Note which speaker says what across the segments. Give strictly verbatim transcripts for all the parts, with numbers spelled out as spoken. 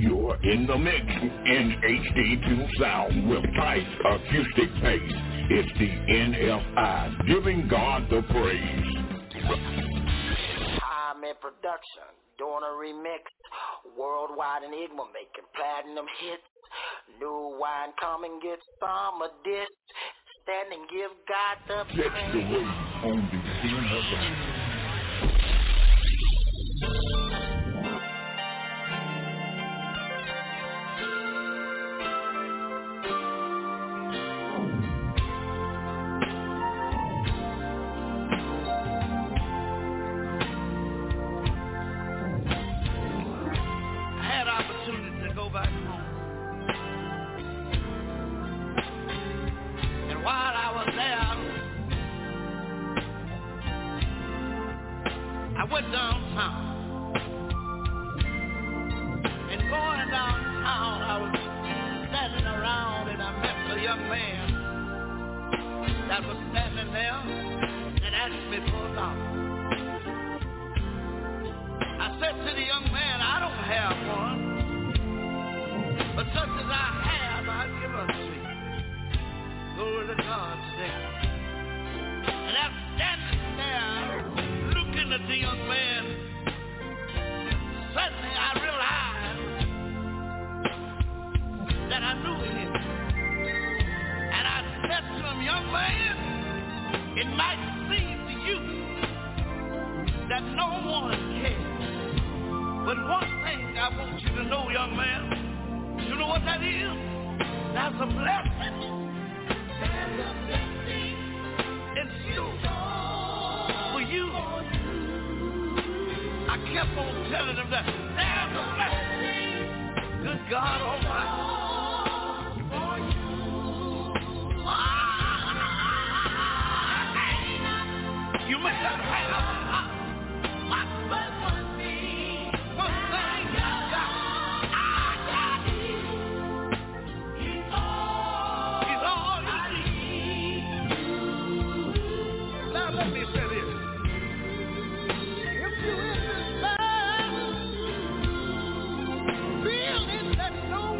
Speaker 1: You're in the mix in H D two sound with tight acoustic bass. It's the N F I, giving God the praise.
Speaker 2: I'm in production, doing a remix. Worldwide Enigma making platinum hits. New wine, come and get some of this. Stand and give God the praise.
Speaker 1: That's the way on the N F I.
Speaker 3: Feeling that no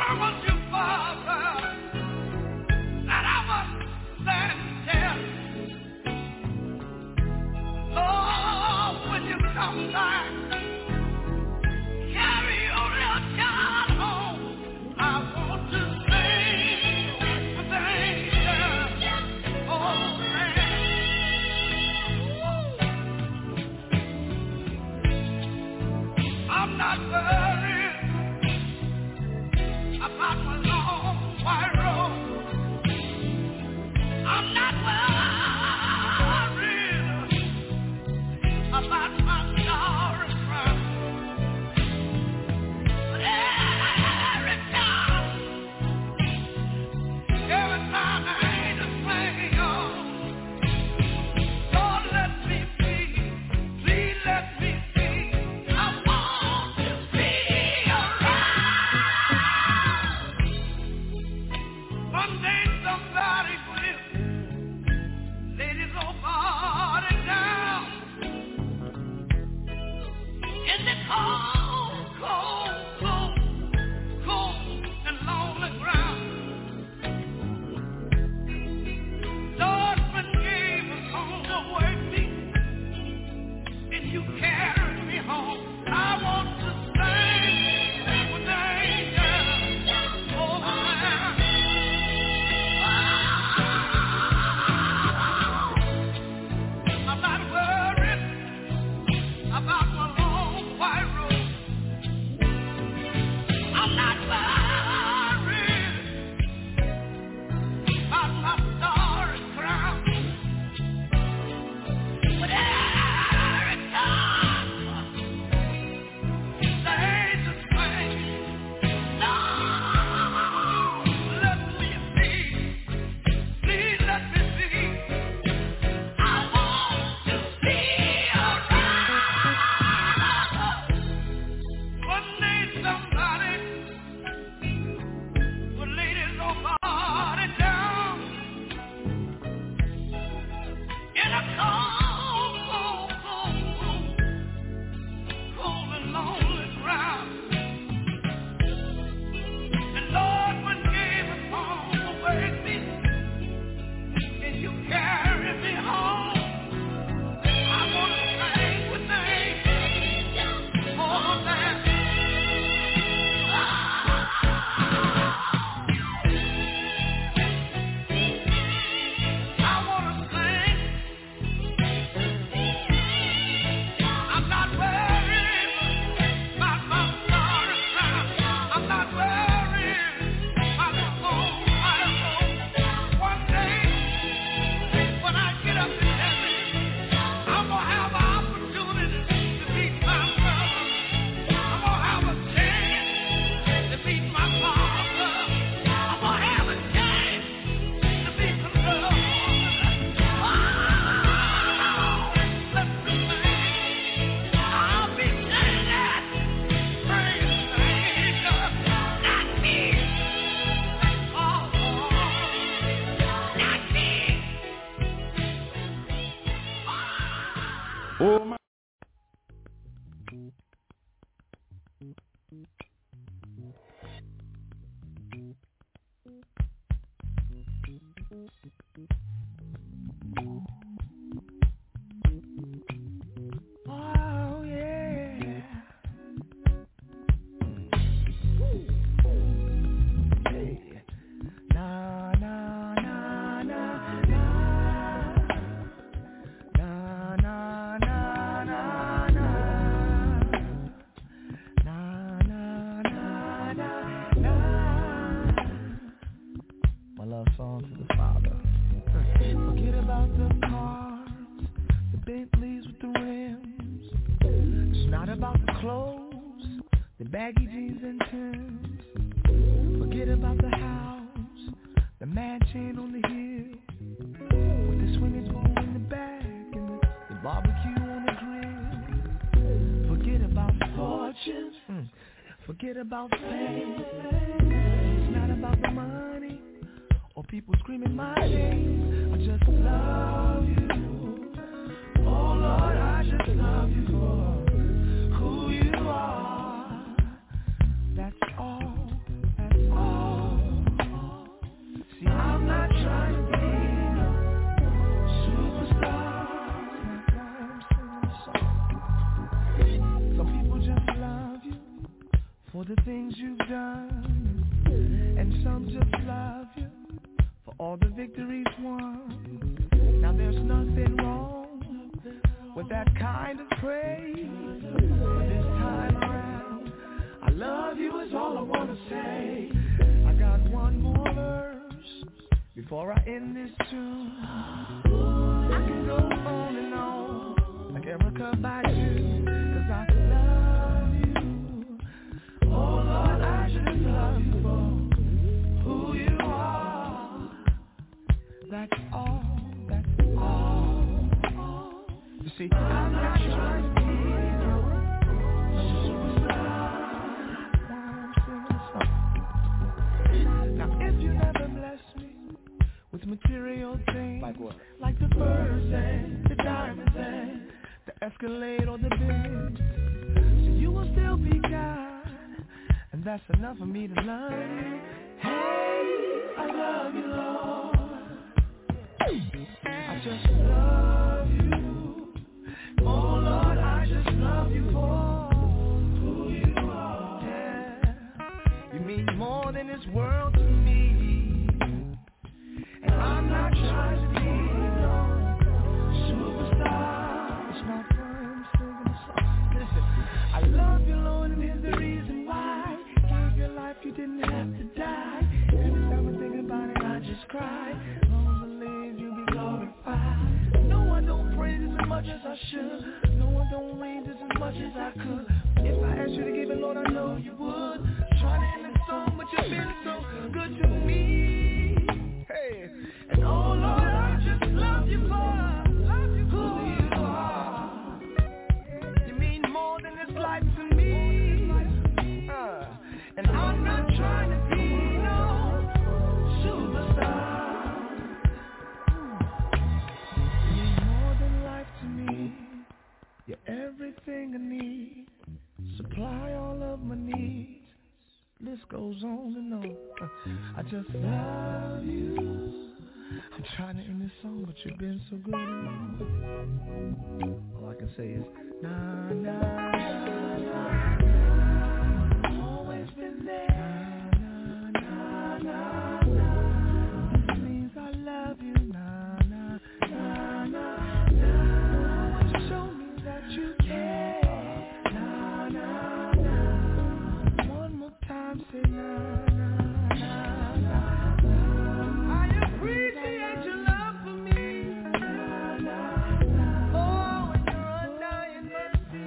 Speaker 1: Oh, my.
Speaker 3: Oh, yeah. Hey. Na, na, na, na, na. Na, na, na, na, na. Na, na, na, na, na. My love song to the Father. Forget about the cars, the Bentleys with the rims. It's not about the clothes, the baggy jeans and Timbs. Forget about the house, the mansion on the hill, with the swimming pool in the back and the, the barbecue on the grill. Forget about fortunes, mm. Forget about fame. It's not about the money or people screaming my name. I just love you. Oh Lord, I just love you for who you are. That's all, that's all. for the things you've done, and some just love you for all the victories won. Now there's nothing wrong with that kind of praise, but this time around, I love you is all I want to say. I got one more verse before I end this tune. I can go on and on like Erica Badu, 'cause I love you. Oh Lord, I just love you for who you are. That's all, that's all. You see, I'm not trying to be no superstar. I'm singing a song. Now if you never bless me with material things, like what? Like the birds and the diamonds and the Escalade or the Benz, so you will still be God, and that's enough for me to learn. Hey, I love you, Lord. I just love you. Oh Lord, I just love you for who you are. Yeah, you mean more than this world to me, and I'm not trying to be no superstar. It's not why I'm singing a song. Listen, I love you, Lord, and here's the reason why. Gave your life, you didn't have to die. Every time I think about it, I just cry. Long believe you be glorified. No, I don't praise as much as I should. No, I don't raise as much as I could. If I asked you to give it, Lord, I know you would. Trying to end the song, but you've been so good to me. Hey, and oh Lord, I just love you for love you who you are. You mean more than this life to me. Uh, and I'm not trying to be no superstar. You mean more than life to me. You're everything I need. Supply all of my needs. List goes on and on. I just love you. I'm trying to end this song, but you've been so good. All I can say is na na na na. Always been there. Na na na na. This means I love you. Na na na na na. Always show me that you care. Na na na. One more time, say na na na na. I appreciate your love for me. Oh, and your undying mercy.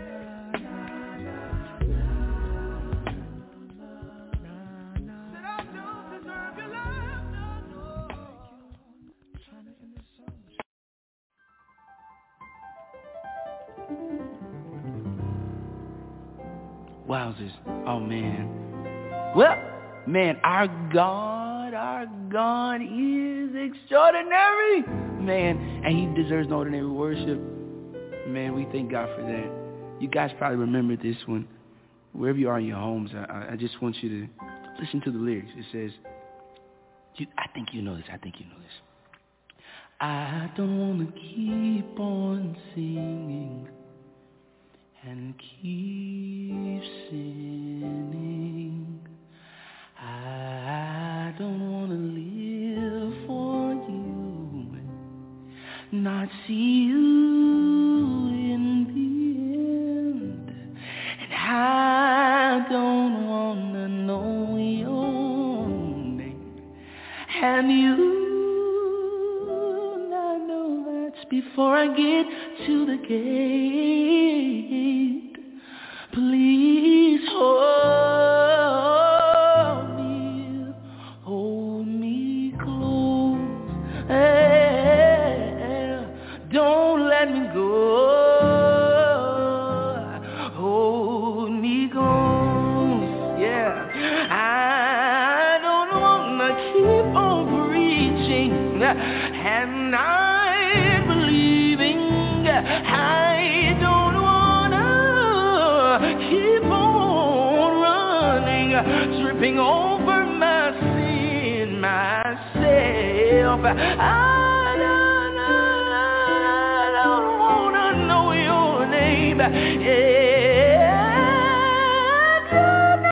Speaker 3: Said I don't deserve your love. No, no. Trying to end this song.
Speaker 4: Wowzers. Oh, man. Well, man, our God, our God is extraordinary. Man, and he deserves no ordinary worship. Man, we thank God for that. You guys probably remember this one. Wherever you are in your homes, I, I just want you to listen to the lyrics. It says, you, I think you know this, I think you know this. I don't want to keep on singing and keep sinning. I don't want to live for you, not see you in the end. And I don't want to know your name. And you, I know that's before I get to the gate. Please hold me, hold me close. Hey, don't let me go. Hold me close. Yeah, I don't wanna keep on preaching and I'm believing. I don't keep on running, tripping over my sin, myself. I don't, I don't wanna know your name. Yeah, I don't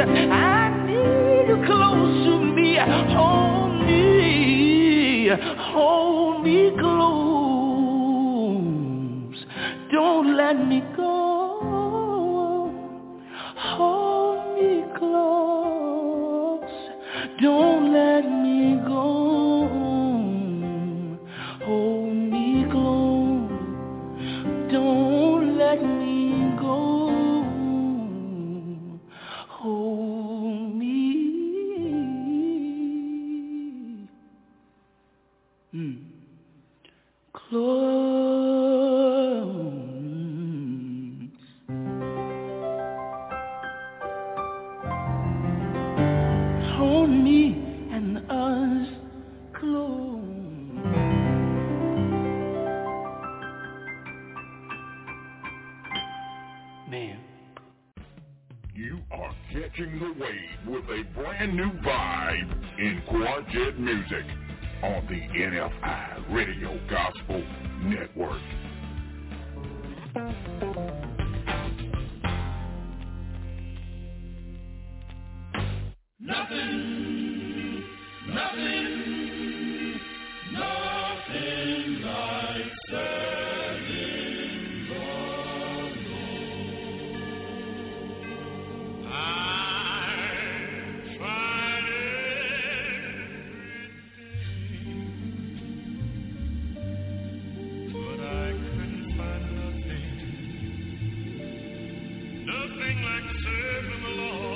Speaker 4: I need you close to me. Hold me, hold me close. Don't let me go. Hold me close. Don't let me go. Hold me close. Don't let me go. Hold me. Mm. Close. Hold me and us close. Man.
Speaker 1: You are catching the wave with a brand new vibe in Quartet music on the N F I Radio Gospel Network.
Speaker 5: Nothing, nothing, nothing like serving the Lord. I tried everything, but I couldn't find nothing, nothing like serving the Lord.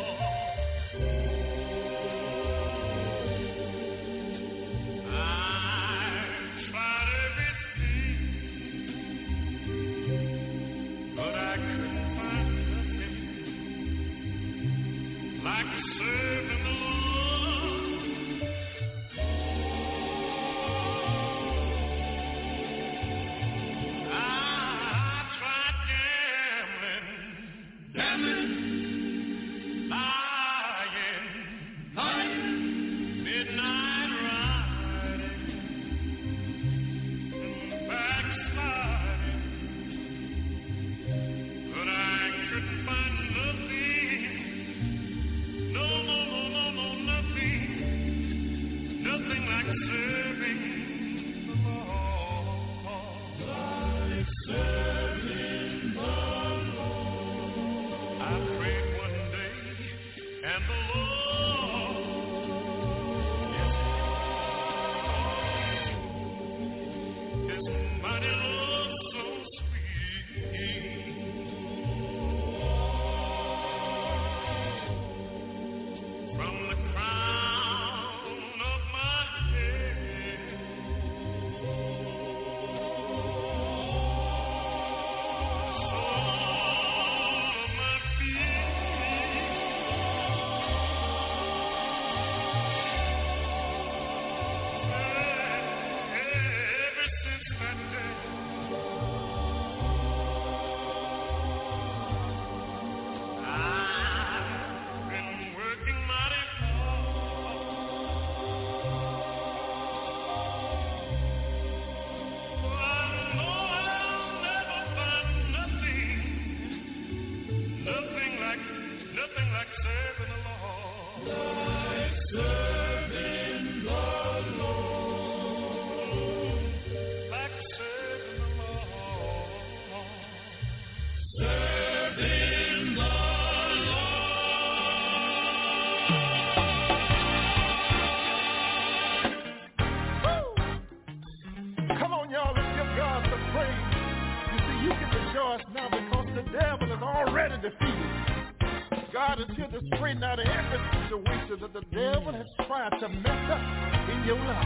Speaker 6: God is here to straighten out every situation that the devil has tried to mess up in your life.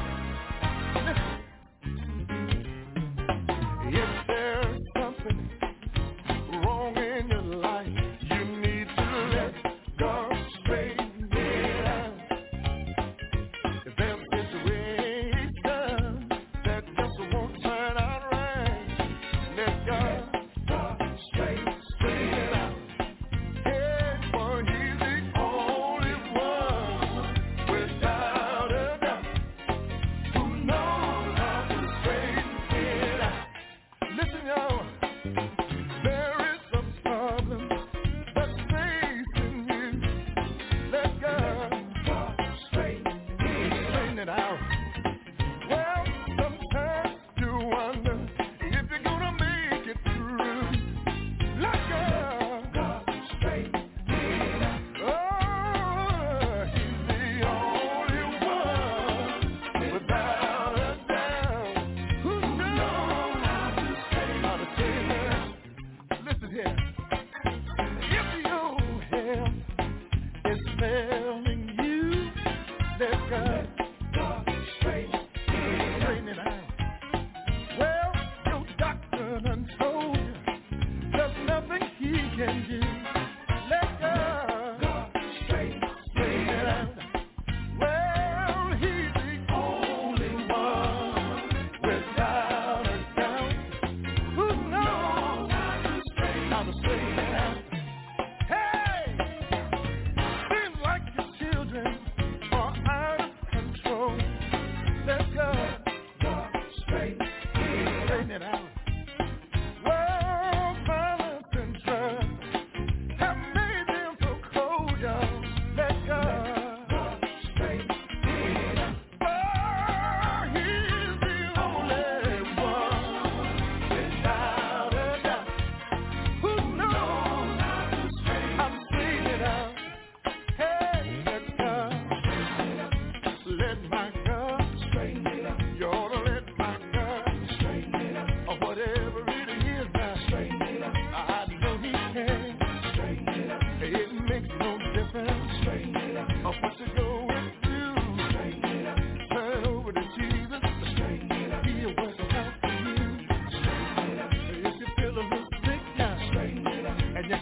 Speaker 6: Listen. If there's something wrong in your life, you need to let God straighten it out. If there's a situation that just won't turn out right, let God, God straighten it out.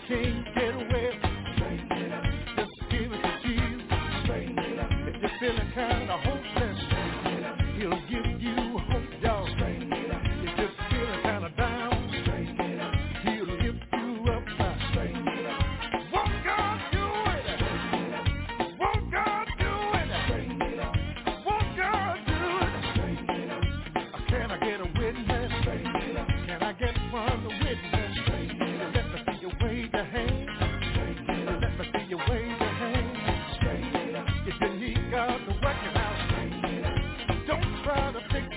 Speaker 6: can't get well, just give it to Jesus. If you're feeling kind of hopeless, He'll give you hope, y'all. If you're feeling kind of down, He'll lift you up now. Won't God do it? Won't God do it? Won't God do it? Can I get a witness? Can I get one witness? Let me see you wave your hand. Let me see you wave your hand. If you need God to work it out, don't try to fix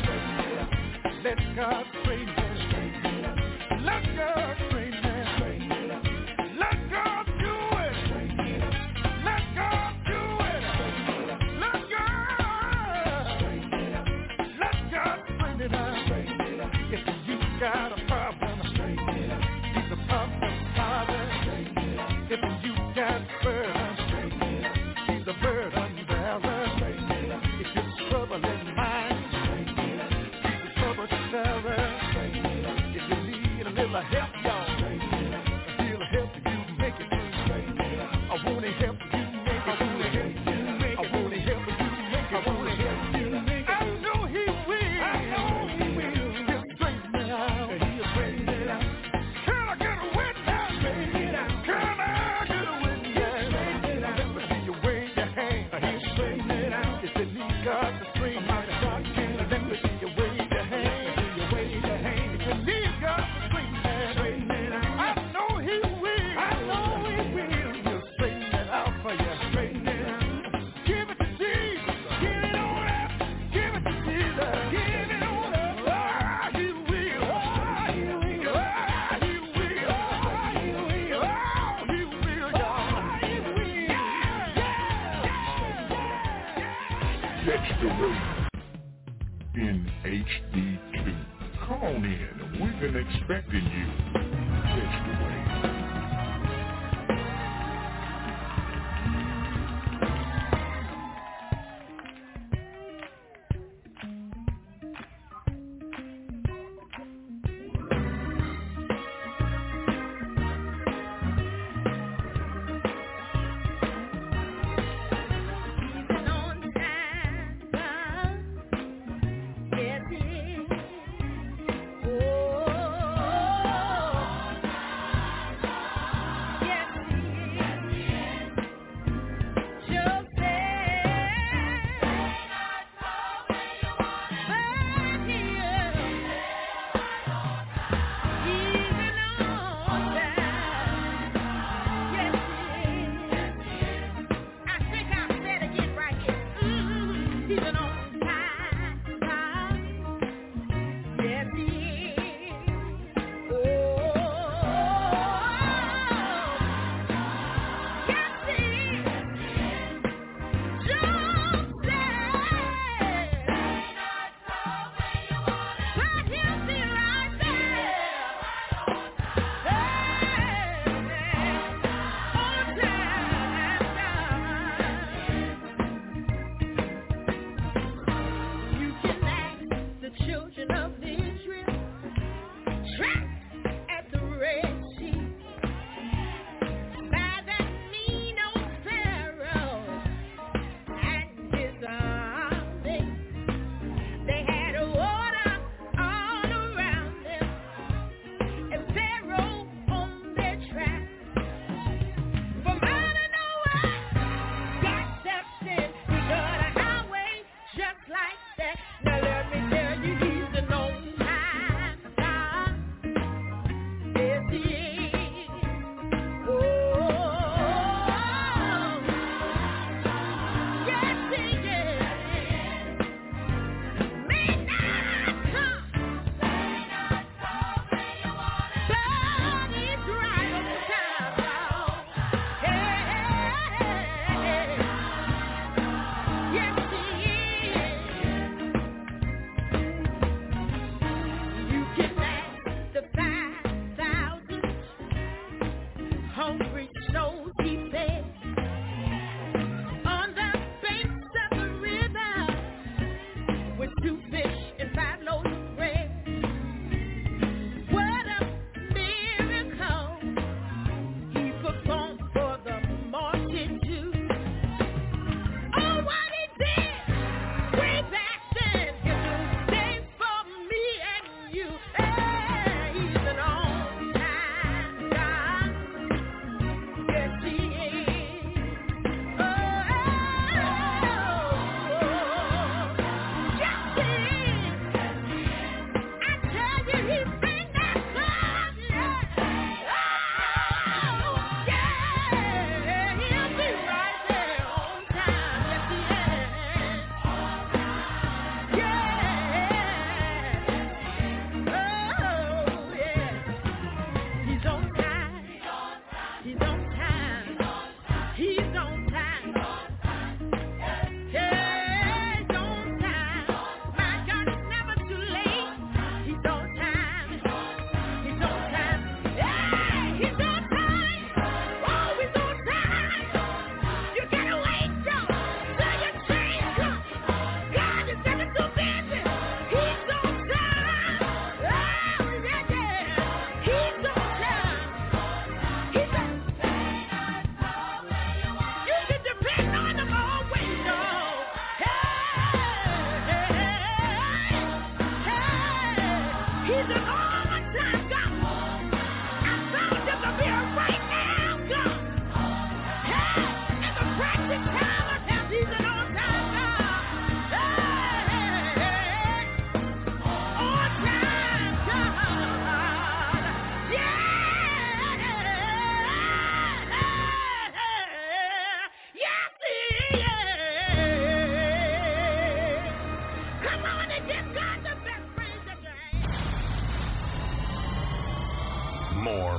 Speaker 6: it. Let God train you. Let God train you. Let God do it. Let God do it. Let God. Let God train it out. If you got a problem, He's a problem solver. If you got burden, He's a burden bearer. If you're troubling mind, He's a trouble teller. If you need a little help, y'all, He'll help you make it through. I wanna help you make it through. I wanna help you make it through. I wanna help you make it through. I know He will. I know He will. He'll straighten it out. He'll straighten it out. Can I get a witness? Straighten it out. Can I get a witness? Straighten it out. Let me see you wave your hand. He'll straighten it out. If you need God to straighten it out, let me see you wave your hand. Let me see you wave your hand. If you need God to straighten it out, straighten it out. I know He will. I know He will. He'll straighten it out for you. Straighten it out. Give it to Jesus. Give it on up. Give it to Jesus. Give it on up. Ah, He will. Ah, He will. Ah, He will. Ah, He will. Ah, He will, y'all. He will.
Speaker 1: Catch the wave in H D two. Come on in. We've been expecting you. Catch the wave.
Speaker 7: Oh,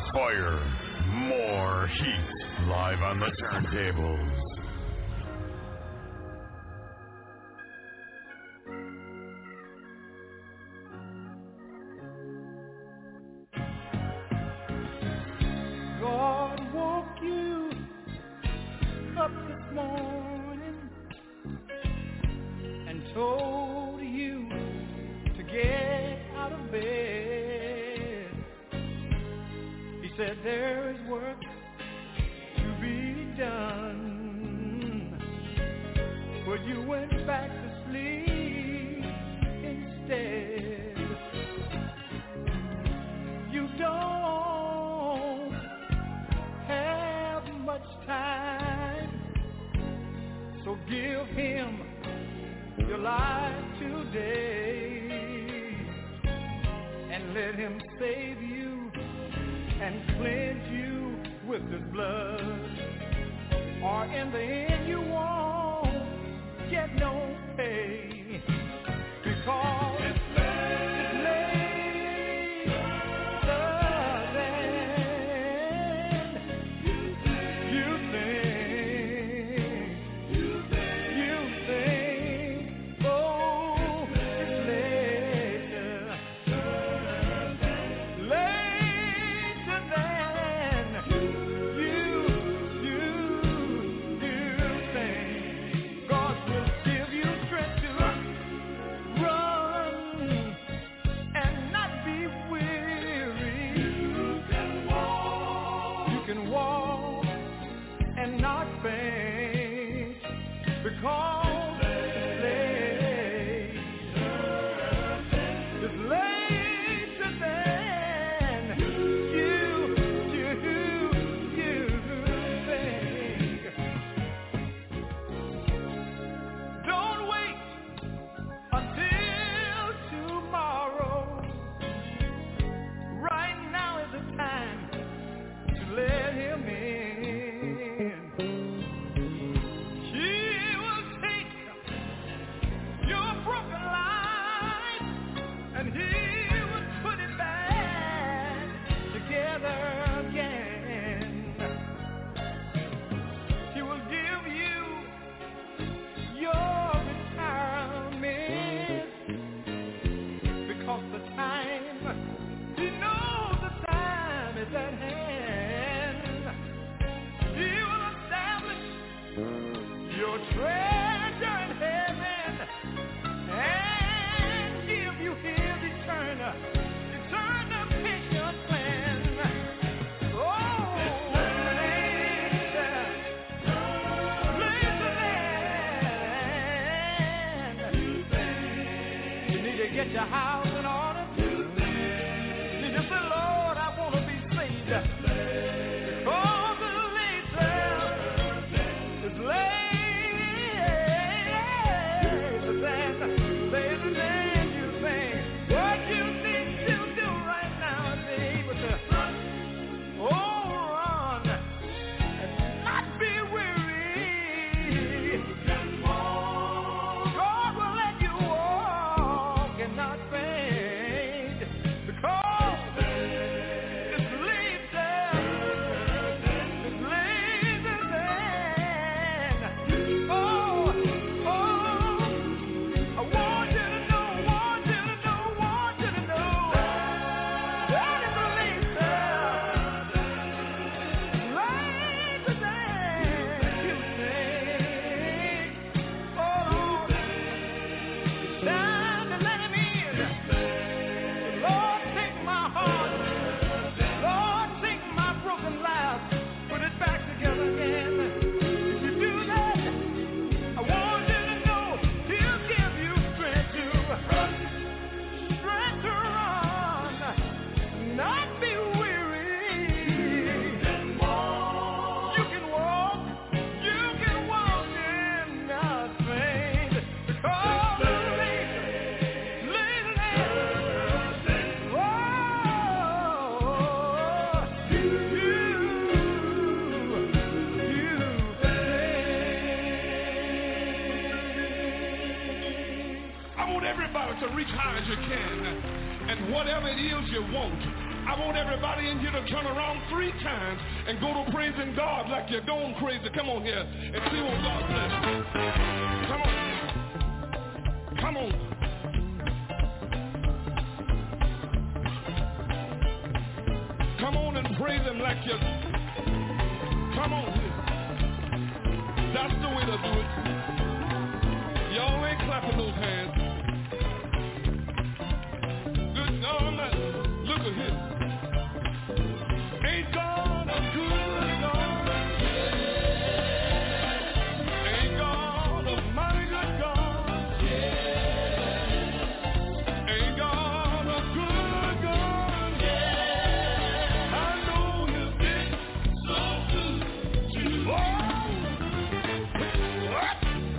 Speaker 1: fire, more heat, live on the turntables.
Speaker 6: God woke you up this morning and told you to get out of bed. He said there is work to be done, but you went back to sleep instead. You don't have much time, so give him your life today and let him save you and cleanse you with his blood, or in the end you won't get no pay, because it's
Speaker 5: To reach high as you can, and whatever it is you want, I
Speaker 6: I want everybody in here to turn around three times and go to praising God like you're going crazy. Come on here and see what God bless. Come on. Come on. Come on and praise him like you. Come on here. That's the way to do it. Y'all ain't clapping those hands. Good God, man. Look at him. Ain't God a good God? Yeah. Ain't God a mighty good God? Yeah. Ain't God a good God? Yeah. I know you've been so good to me. What?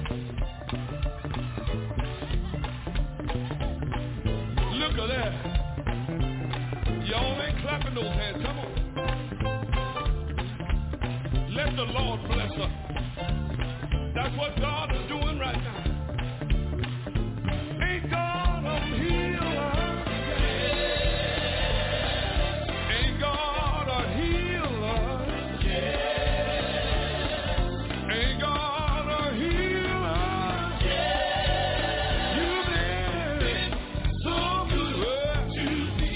Speaker 6: Look at that. Y'all ain't clapping those hands. Come on. Let the Lord bless us. That's what God is doing right now. Ain't God a healer? Yeah. Ain't God a healer? Yeah. Ain't God a healer? Yeah. You've been so good to me.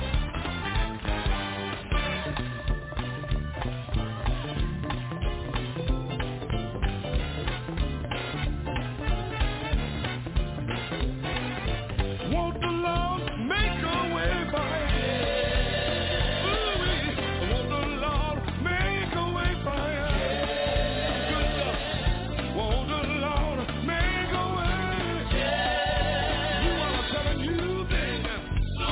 Speaker 6: Won't the Lord make a way by you? Won't the Lord make a way by you? Good stuff. Won't the Lord make a way? You want to tell him you've been so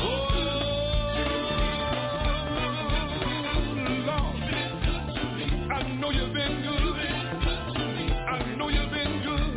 Speaker 6: Lord. I know you've been good. I know you've been good.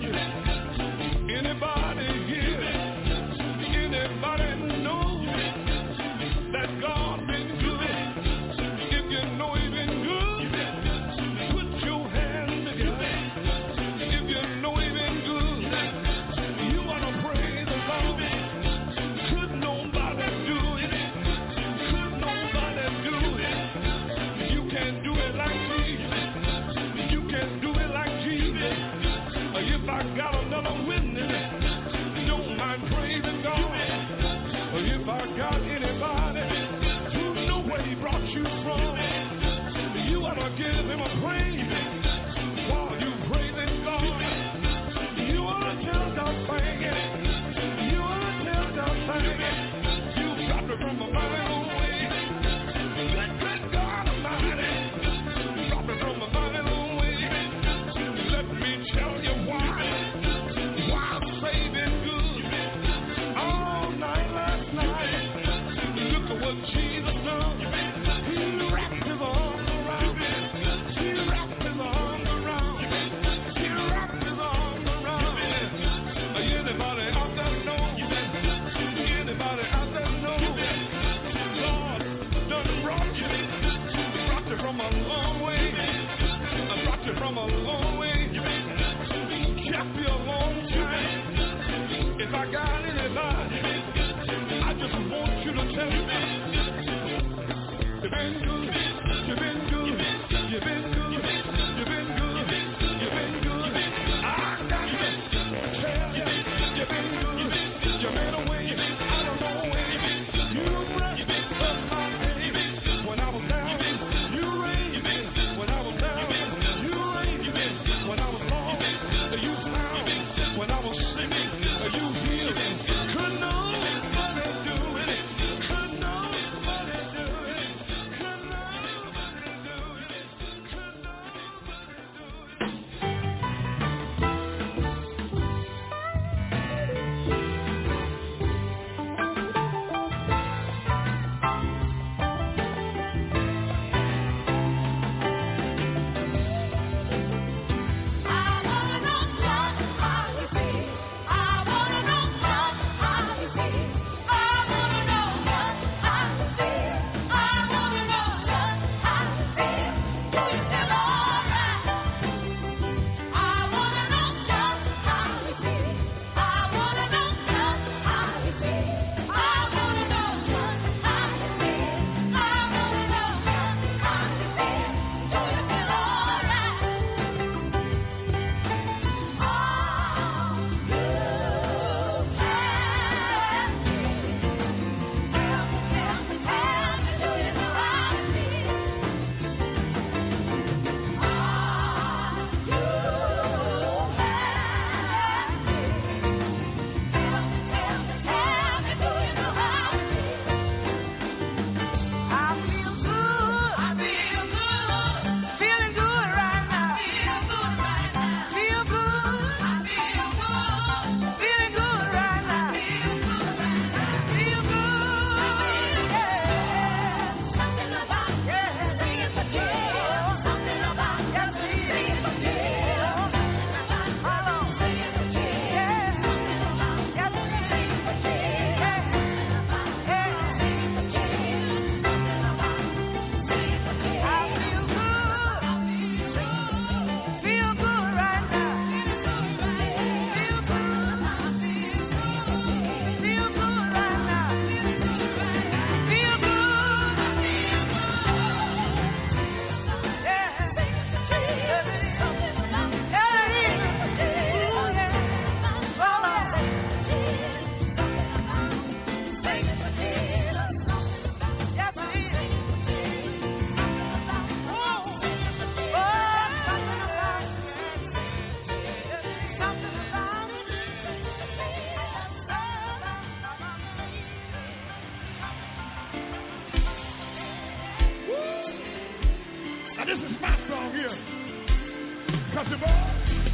Speaker 6: Anybody here? Anybody know that God been good? If you know he been good, put your hands together. If you know he been good, you ought to praise the Lord. Could nobody do it? Could nobody do it? You can't do it like Jesus. You can't do it like Jesus. If I got another witness, don't mind praising God. If I got anybody who know where he brought you from, you ought to give him a praise while you praising God. You ought to tell God thank you. You ought to tell God thank you. You got me from a mighty long way. Let good God Almighty drop me from a mighty long way. Let me tell you why. Why I'm saving good. All night last night. Look at what Jesus done. He wrapped his arms around me. He wrapped his arms around me. He wrapped his arms around me. Anybody out there know? Anybody out there know? God done brought you. Brought you from a long way. Brought you from a long way. Kept you a long time. If I got anybody, I just want you to tell me you've been good, you've been good, you've been good, you've been good, you've been good. I got to tell you, you've been good. You made a way out of no way. You blessed my day when I was down. You raised me when I was down. You raised me when I was lost. You found when I was sick. You healed. Could nobody do it? Could nobody do it? Could nobody do it? Could This is my song here. Country boy.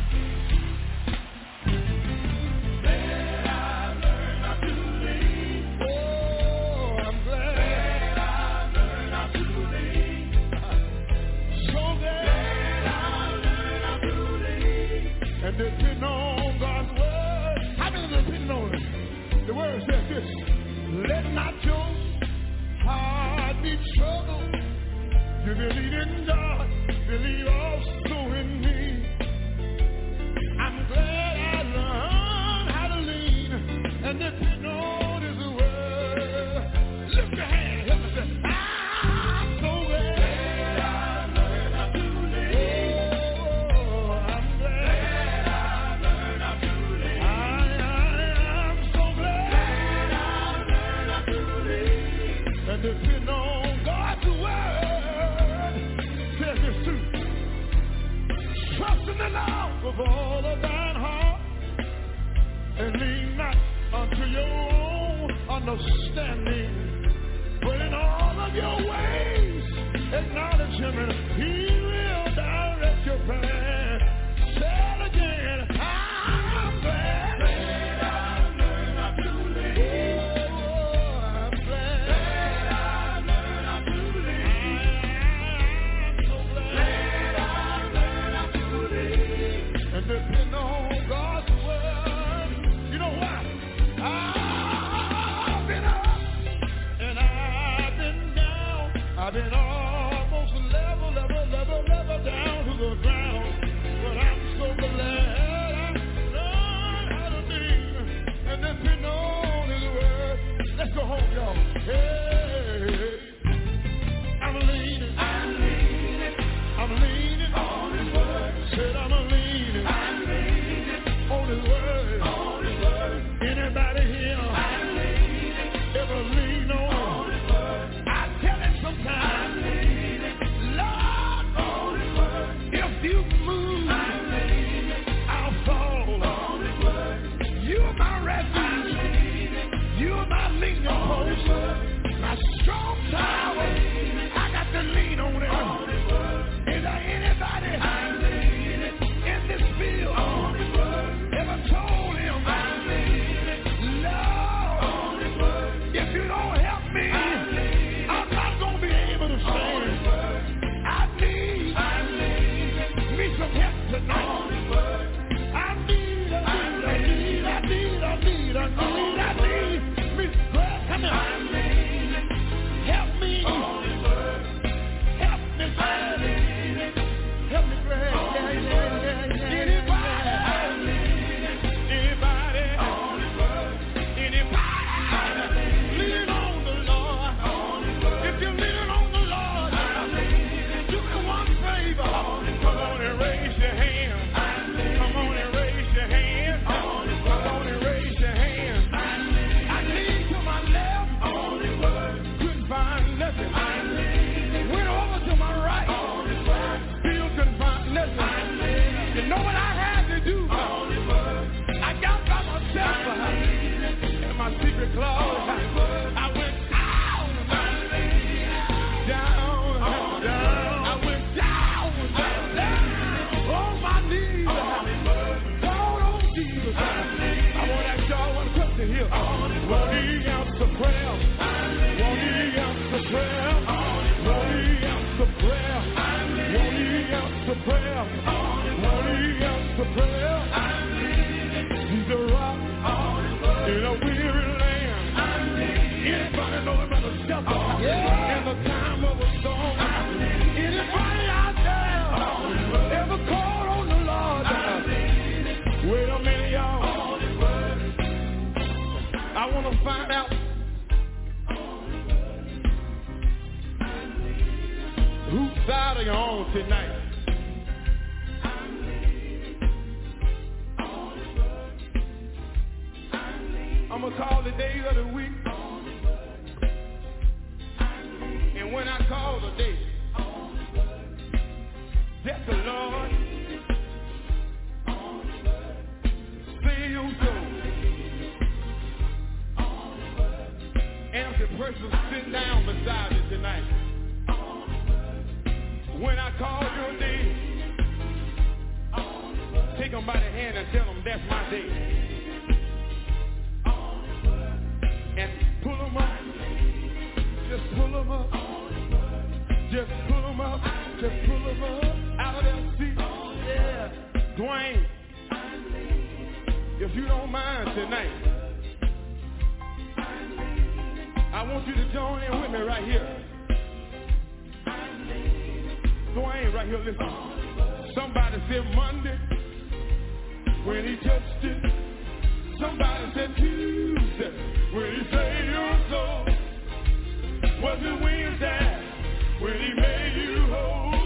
Speaker 6: Glad I learned not to lean. Oh, I'm glad. Glad I learned not to lean. So glad I learned not to lean. And depend on God's word. How many depend on it? The word says this. Let not your heart be troubled. You believe in God, believe also in me. I'm glad I learned how to lean and depend on His word. Lift your hand, help me say, I'm so glad I learned how to lean. Oh, I'm glad I learned how to lean. I, I, I'm so glad I learned how to lean and depend on God's word. Trust in the Lord with all of thine heart, and lean not unto your own understanding, but in all of your ways acknowledge Him, and He will direct your path. Say it again. I'm glad that I learned how to lean. Oh, I'm glad that I learned how to lean. I'm so glad and depend on God's word. You know why? I've been up and I've been down. I've been almost level, level, level, level down to the ground. But I'm so glad I learned how to lean and depend on His word. Let's go home, y'all. Hey, I'm leaning. I'm leaning. I'm leaning on His word. Said I'm a leaning. I'm leaning on His word. On His word. Anybody here? I'm leaning. Ever lean on, on His word? I tell Him sometimes. I'm leaning. Lord, on His word. If you move, I'm leaning. I'll fall on His word. You're my refuge. I'm leaning. You're my leaning post. My strong tower. I got to lean on Him. On His word. Is there anybody? I'm leaning in this field. On His word. Ever told Him? I'm leaning. Lord, on His word. If you don't help me, I'm leaning. I'm not going to be able to stand. I need, I'm leaning. Me some help tonight. On His word. I need, I need, I need, I need, I need, I need, I need. Me, Greg, come here. I'm leaning. Help me. On His word. Help me, Greg. Help me, Greg. Yeah, yeah, yeah, yeah. Anybody? I'm leaning. Anybody? On His word. Anybody? I'm leaning on the Lord. On His word. If you're leaning on the Lord, I'm leaning. Do me one favor. On His word. Come on and raise your hand. I'm leaning. Come on and raise your hand. On His word. Come on and raise your hand. I'm leaning. I lean to my left. On His word. Couldn't find nothing. I'm leaning. Went over to my right. On His word. Still couldn't find nothing. I'm leaning. You know what I had to do? On His word. I got by myself in my secret closet. I went down, down, down. I went down, down, down on my knees. Down on Jesus. I want to ask y'all one question here. Won't He answer prayer? Won't He answer prayer? Won't He answer prayer? Won't He answer prayer? Won't He answer prayer? He's a rock in a weary land. Anybody know about a shelter in the time of a storm? Anybody out there ever called on the Lord? Wait a minute, y'all. I want to find out whose side are you on tonight? I'm going to call the days of the week. And when I call the day, let the Lord say your soul. And if the person sitting down beside you tonight, when I call your name, take them by the hand and tell them that's my day. And pull them up, just pull them up, just pull them up, just pull them up out of their seat. Yeah, Dwayne, if you don't mind tonight, I want you to join in with me right here. Dwayne, right here, listen. Somebody said Monday when he touched it. Somebody said Tuesday when he saved your soul. Was it Wednesday when he made you whole?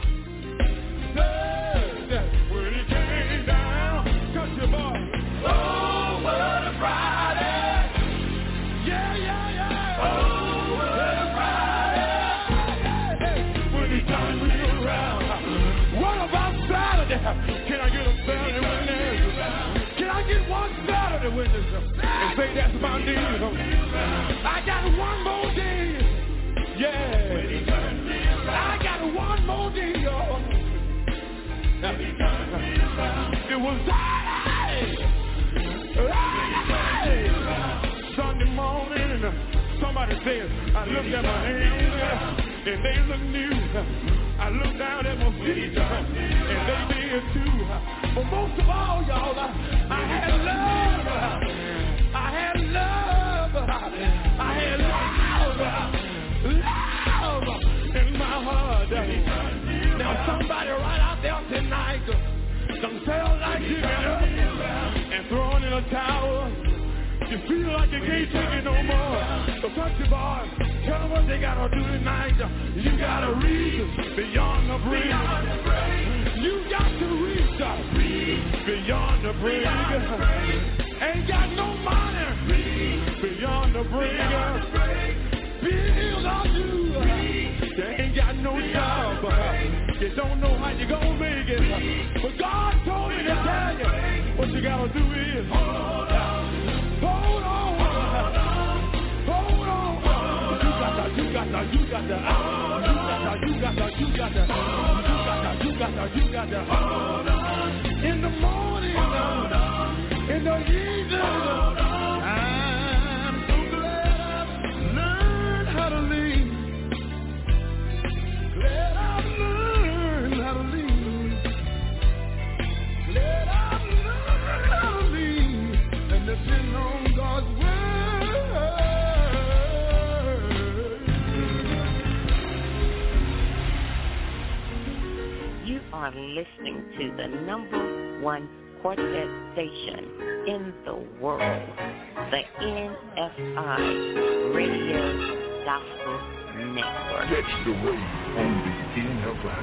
Speaker 6: Thursday when he came down, touch your boy. Oh, what a Friday! Yeah, yeah, yeah. Oh, what a Friday! When he turned me around. What about Saturday? Can I get a Saturday witness? Can I get one Saturday witness? And say that's my deal. I got one more day. Yeah. I got one more day, y'all. It was Friday. Sunday morning, and somebody said, I looked at my hands, and they look new. I looked down at my feet, and they did too. But most of all, y'all, I had love. I had love. I had love. Love in my heart. Now somebody right out there tonight don't feel like giving up and throwing in a towel. You feel like you can't take it no more. So touch your boys, tell them what they gotta do tonight. You gotta reach beyond the bridge. You got to reach beyond the bridge. Ain't got no money beyond the bridge. Bills on you. You ain't got no job. You don't know how you gonna make it. But God told me to tell you what you gotta do is hold on. Hold on. Hold on. You got the, you got the, you got the, you got the, you got the, you got the, you got the, you got the, hold on. In the morning, in the evening, I'm so glad I've learned how to lead. Glad I've learned how to lead. Glad I've learned how to lead and depend on God's word.
Speaker 7: You are listening to the number one quartet station in the world, the N F I Radio Gospel Network.
Speaker 1: Catch the wave on the N F I.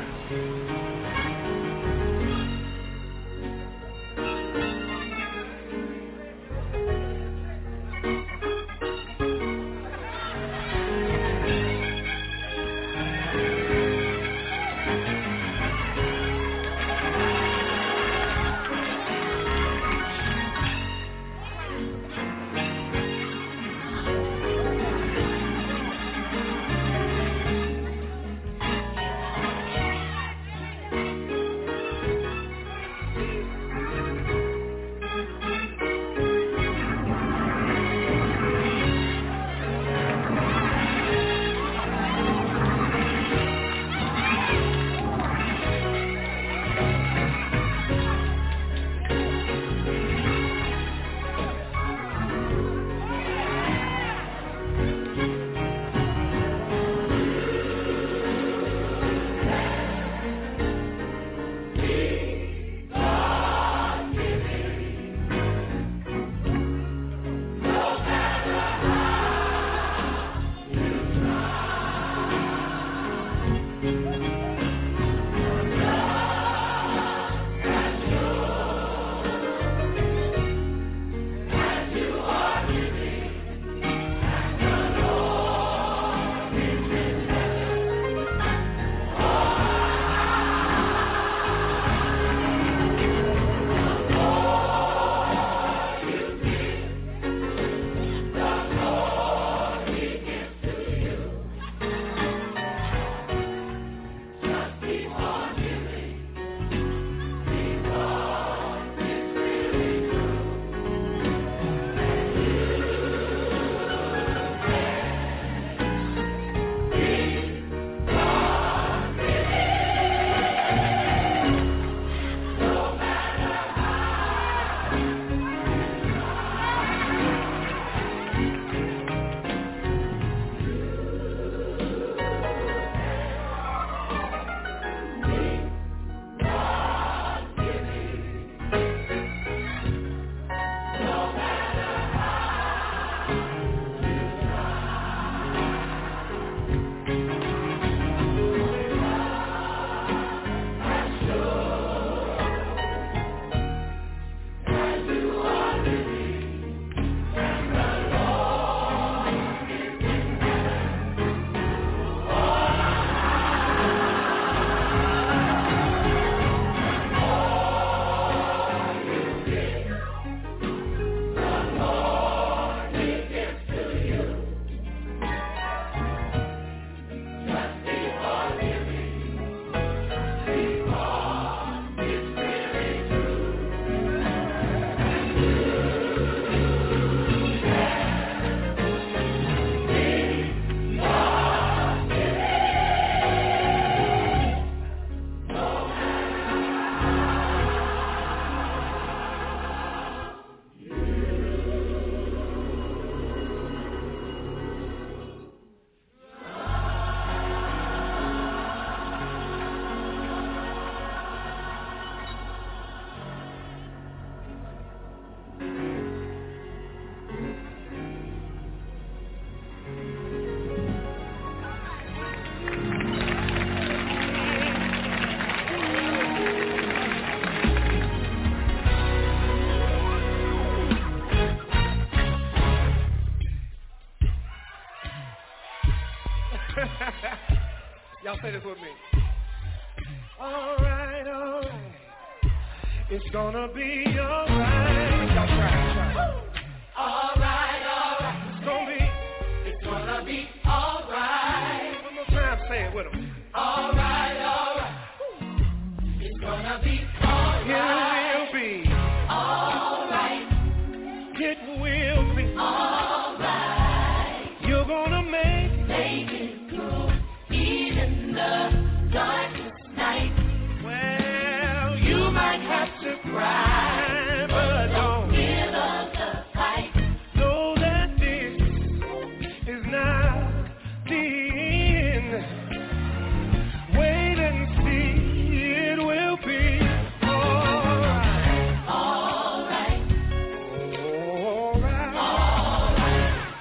Speaker 6: It's gonna be alright. Y'all try. Alright, alright. It's gonna be. It's gonna be alright. One more time, say it with them. Alright, alright. It's gonna be alright. It will be alright. It will be alright. You're gonna make make it through even the darkest night. Well, you might have to cry, but don't give up the fight. Know that this is not the end. Wait and see, it will be alright. Alright. Alright. Alright.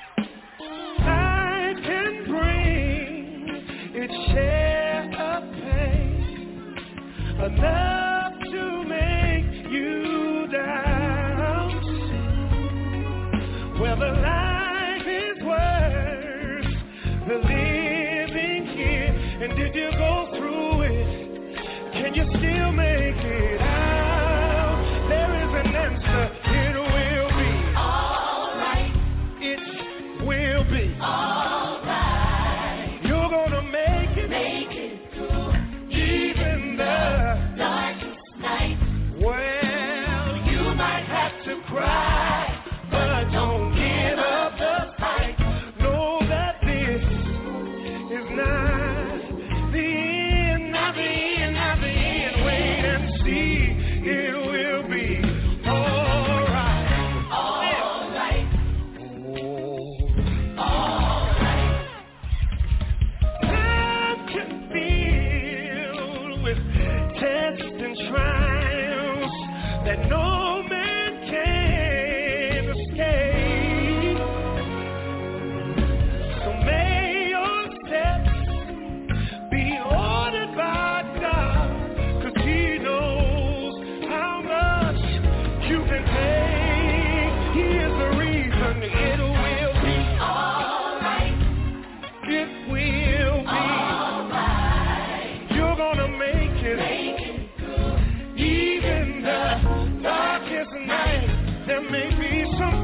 Speaker 6: Life can bring its share of pain, enough to make you doubt whether life is worth the living here. And did you go through it? Can you still make it out? There is an answer. It will be alright. It will be alright. You're gonna make it, make it through even the darkest night. Well, you might have to cry, but don't give up the fight. Know that this is not the end, not the end, not the end. Wait and see, it will be alright. Alright. Alright. Time can be filled with tests and trials that no man can escape. So may your steps be ordered by God, 'cause He knows how much you can take. He is the reason it will be alright. It will be alright. You're gonna make it, make it through even the darkest night. There may be some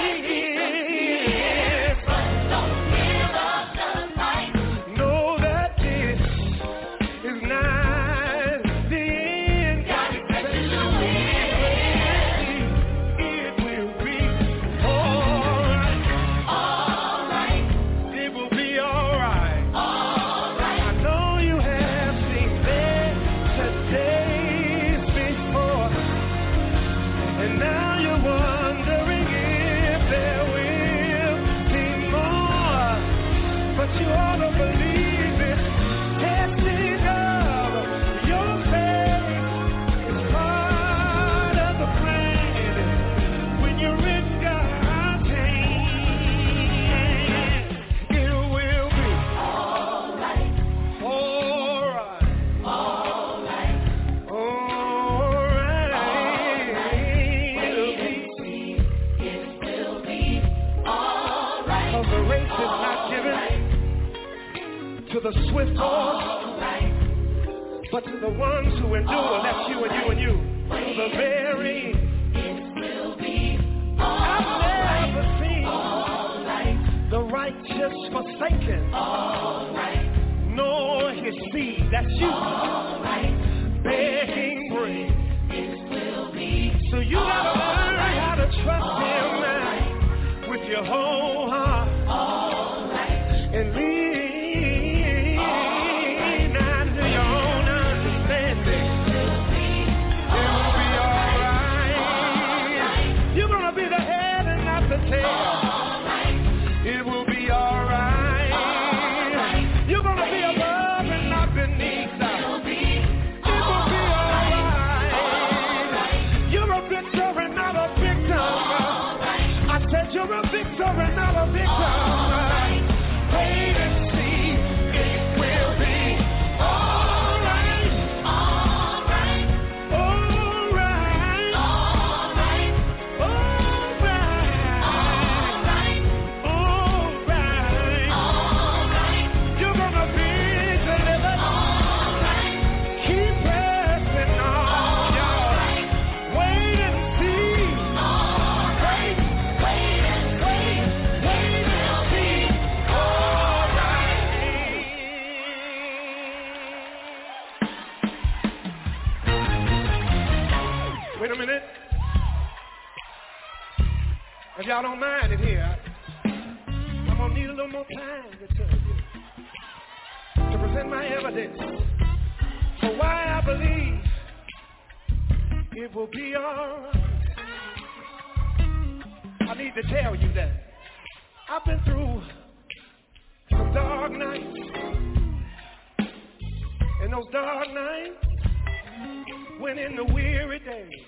Speaker 6: fears, but don't give up the fight. Know that this is not the end. God is taking the win. It will be alright. Alright. It will be alright. Alright. I know you have seen better days before, and now you're wondering if there will be more. But you ought to believe it. Testing of your faith is part of the plan. When you're in God's hand, it will be alright. Alright. Alright. Alright. It'll be. It will be alright. 'Cause the race is not given to the swift or but to the ones who endure. That's you and you and you. To the very. It will be I've never seen the righteous forsaken, nor his seed. That's you. Begging bread. So you gotta learn how to trust him now with your whole heart. And lean not to your own understanding. It will be alright. You're gonna be the head and not the tail. It will be alright. You're gonna be above and not beneath. It will be alright. You're a victor and not a victim. I said you're a victor and not a victim. Wait and see, it will be alright. Alright. Alright. Alright. Alright. Alright. Alright. You're gonna be delivered. Alright. Wait a minute. If y'all don't mind it here, I'm going to need a little more time to tell you, to present my evidence for why I believe it will be all right. I need to tell you that I've been through some dark nights, and those dark nights went into weary days.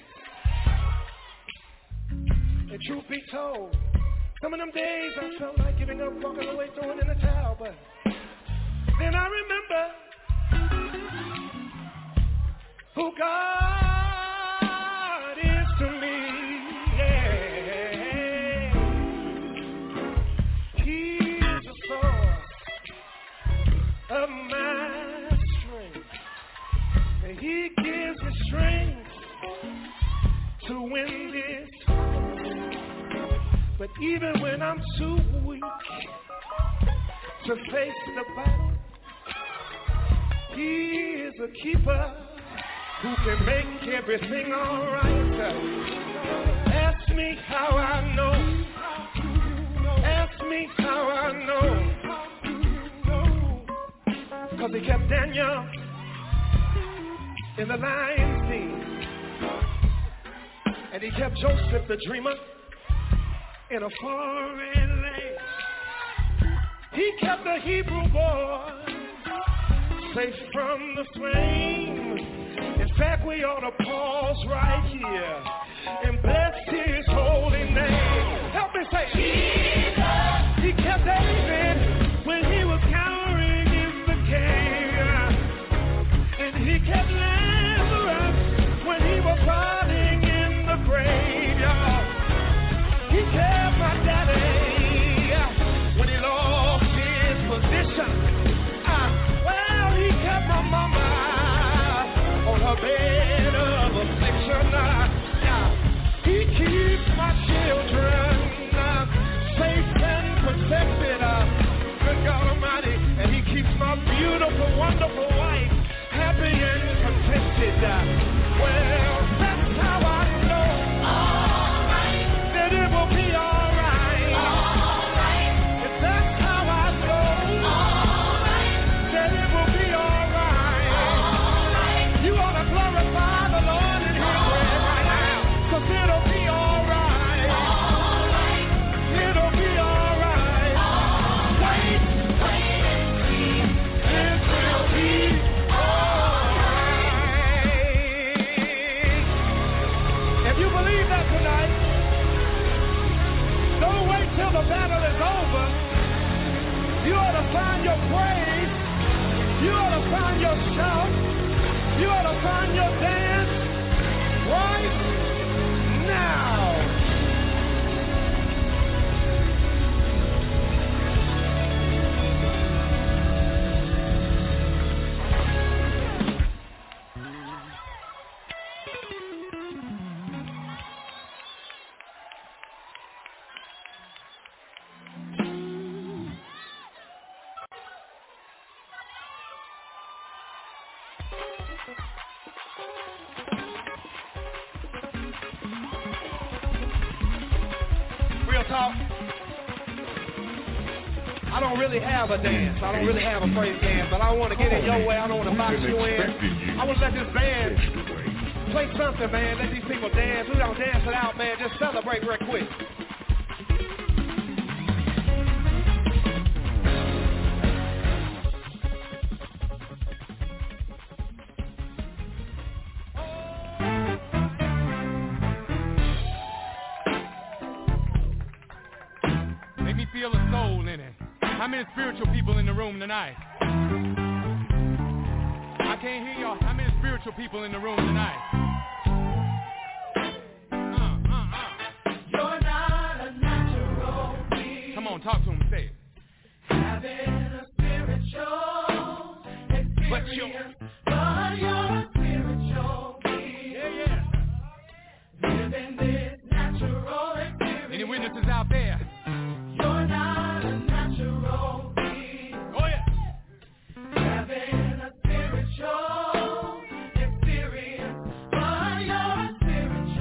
Speaker 6: And truth be told, some of them days I felt like giving up, walking away, throwing in the towel, but then I remember who God is to me. Yeah. He is the source of my strength, and He gives me strength to win this. But even when I'm too weak to face the battle, He is a keeper who can make everything all right. Ask me how I know. Ask me how I know. Because He kept Daniel in the lion's den. And He kept Joseph the dreamer in a foreign land. He kept the Hebrew boy safe from the flame. In fact, we ought to pause right here and bless His holy name. Help me say, Jesus. He kept David when he was cowering in the cave, and He kept Lazarus when he was rotting in the grave, y'all. He kept my daddy when he lost his position. Uh, well, He kept my mama on her bed of affliction. Uh, uh, he keeps my children uh, safe and protected. Uh, good God Almighty. And He keeps my beautiful, wonderful wife happy and contented. Uh, well, that's how I know. It will be all right. All right. If that's how I know, all right. Then it will be all right. All right. You ought to glorify the Lord in His word right now, because it'll be all right. All right. It'll be all right. All right. Wait and see. It will be all right. If you believe that tonight, don't wait till the battle is over. You ought to find your praise. You ought to find your shout. You ought to find your dance right now. Real talk. I don't really have a dance. I don't really have a praise dance, but I want to get in your way. I don't want to box you in. I want to let this band play something, man. Let these people dance. We don't dance it out, man. Just celebrate real quick.
Speaker 8: Feel a soul in it. How many spiritual people in the room tonight? I can't hear y'all. How many spiritual people in the room tonight? Uh, uh, uh. You're not a natural being. Come on, talk to him. Say it. Having a spiritual experience, but you're, but you're a spiritual being. Yeah, yeah. Living this natural experience. Any witnesses out there? You're not a natural being. Oh yeah. Having a spiritual experience, but you're a spiritual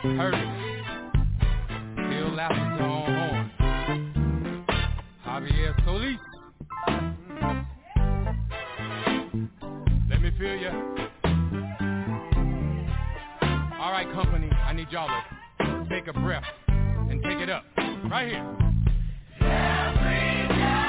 Speaker 8: Heard it. Still laughing to on horn. Javier Solis. Let me feel ya. All right, company, I need y'all to take a breath and take it up. Right here. Every day.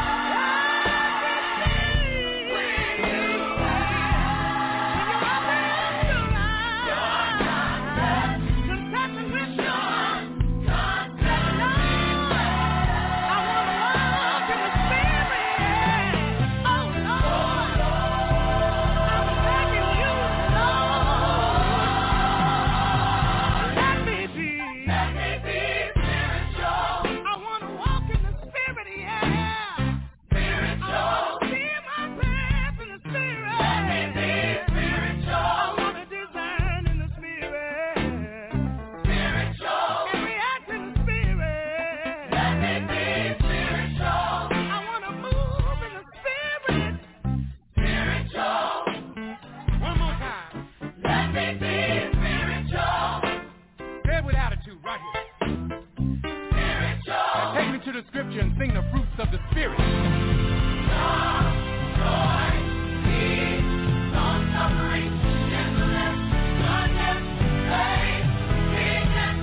Speaker 8: The scripture and sing the fruits of the Spirit. Love, joy, peace, long-suffering, gentleness, goodness, faith, meekness,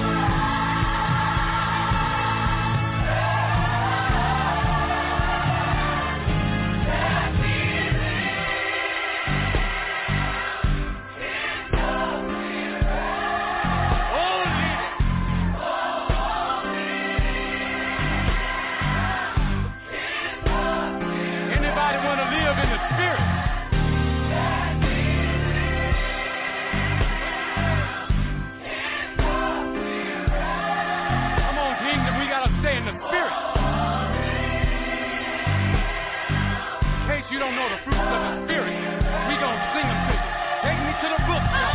Speaker 8: you don't know the fruits of the Spirit, we gonna sing them to you. Take me to the book, y'all.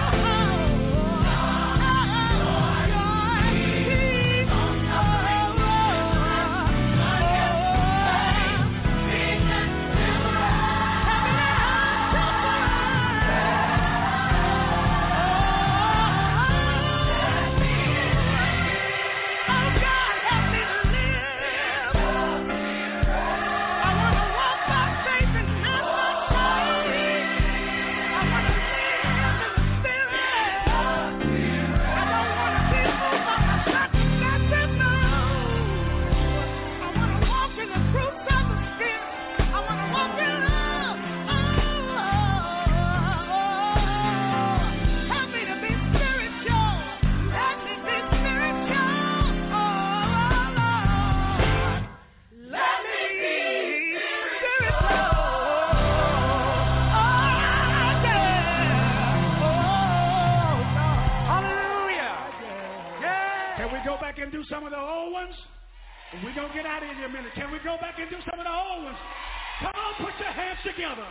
Speaker 6: Some of the old ones. We're going to get out of here in a minute. Can we go back and do some of the old ones? Come on, put your hands together.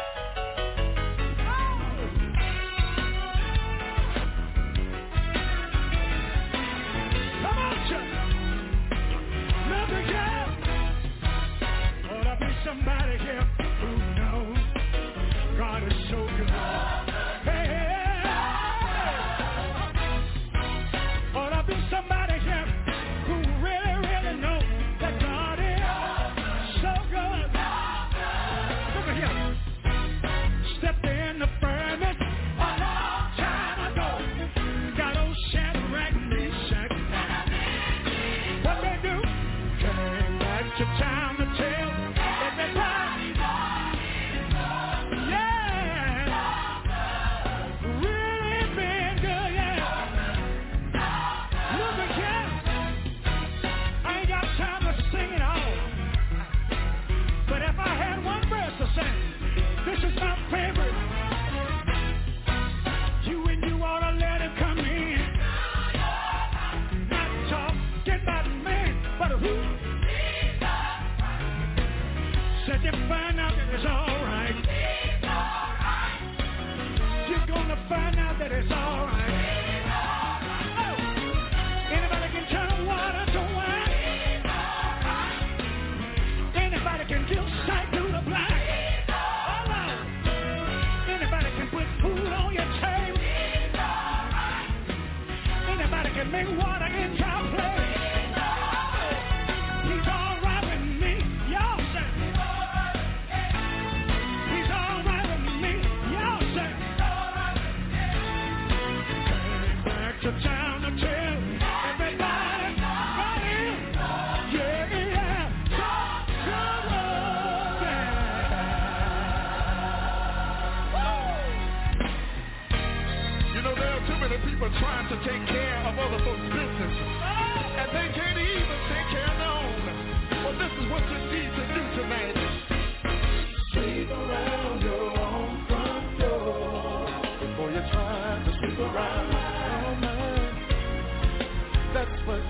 Speaker 6: Come on, church. Nothing else. Ought to be somebody here who knows God is so good. Hey, ought to be somebody here who really, really knows that God is so good. Look at him.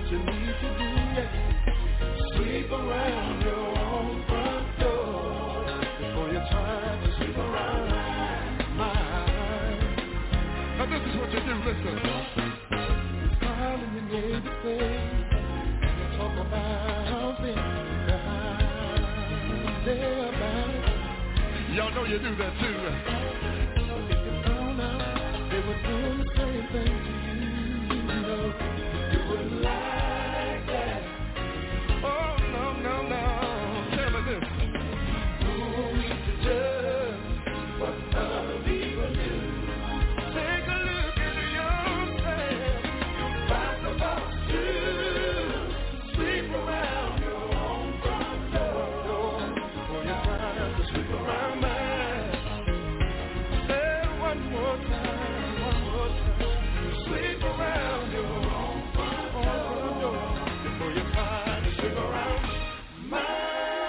Speaker 6: you need to do, yeah. Sweep around your own front door before you try to sweep around mine.
Speaker 8: Now this is what you do, listen.
Speaker 6: You smile in your neighbor's face and you talk about things behind their back.
Speaker 8: Y'all know you do that too.
Speaker 6: If you found out they were doing the same thing to you, you know you wouldn't like that.
Speaker 8: Oh, no, no, no. Tell me this.
Speaker 6: Who are we to judge what other people do?
Speaker 8: Take a look at yourself.
Speaker 6: Find the box to sweep around your own front door before you try to sweep around mine.
Speaker 8: Say it one more time, one more time.
Speaker 6: Sweep around your own front door before you try to sweep around mine.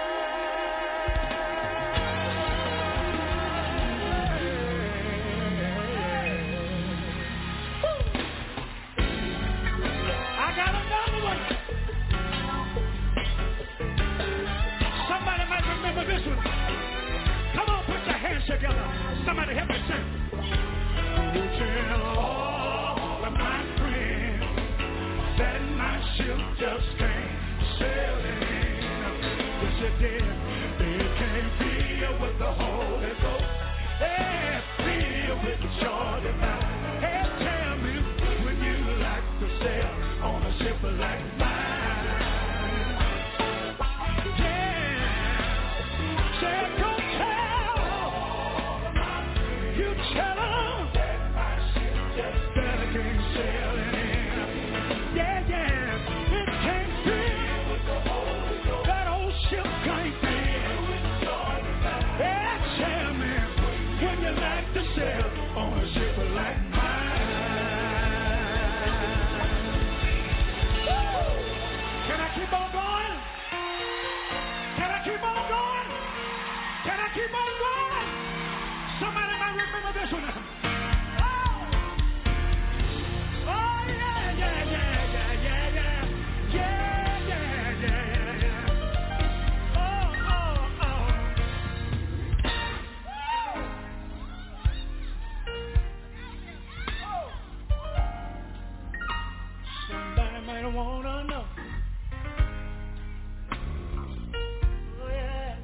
Speaker 9: I got another one. Somebody might remember this one. Come on, put your hands together. Somebody help me sing. Oh, tell all of my friends that my ship just came sailing in. Yes, it did. It came filled with the Holy Ghost. Yeah, filled with the joy divine. Hey, tell me, would you like to sail on a ship like mine? Yeah. Say, don't tell. You tell them that my ship just that it came sailing in. Yeah, yeah. It came filled with the Holy Ghost. That old ship came filled with joy divine. Yeah, tell me, would you like to sail on a ship like mine? Woo! Can I keep on going? Can I keep on going? Can I keep on going? Somebody might remember this one. Oh, oh yeah, yeah, yeah, yeah, yeah, yeah, yeah, yeah, yeah, yeah. Oh, oh, oh. Somebody might wanna know. Oh, yes.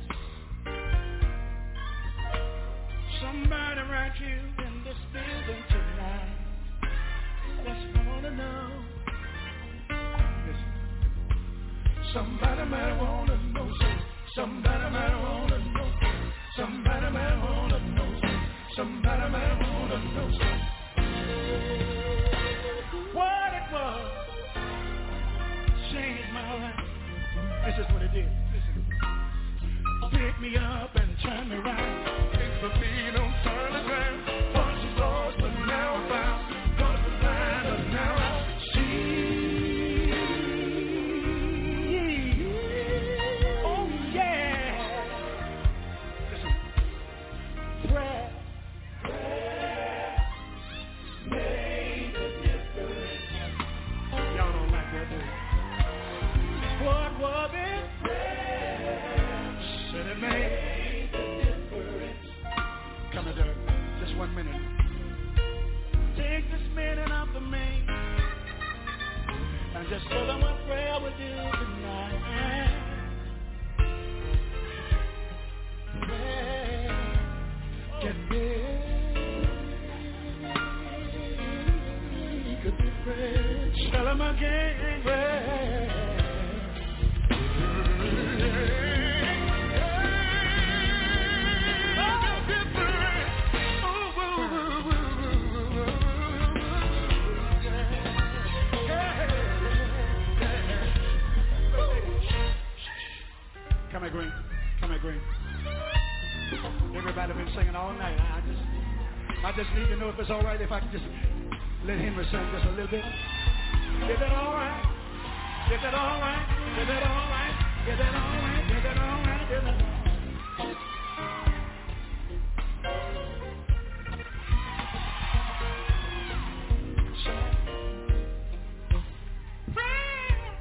Speaker 9: Somebody right here in this building tonight just wanna know. Listen. Somebody might wanna know. Somebody might wanna know. Somebody might wanna know. Somebody might wanna know. What it was changed my life. This is what it did. Listen. Pick me up and turn me around.
Speaker 8: The feet don't turn around.
Speaker 6: Once was lost, but now I'm found. Once was blind, but now I see. Oh yeah. Listen. Prayer. Prayer made a difference. Y'all don't like that, do you? What was it? Prayer said it made. Come here, Derek. Just one minute. Take this minute off of me and just tell them what prayer would do tonight. Prayer can make a difference. Tell them again. Prayer. Come here, Green. Come here, Green. Everybody been singing all night. I just, I just need to know if it's all right if I can just let Henry sing just a little bit. Is that all right? Is that all right? Is that all right? Is that all right? Is that all right? Is that... Friend.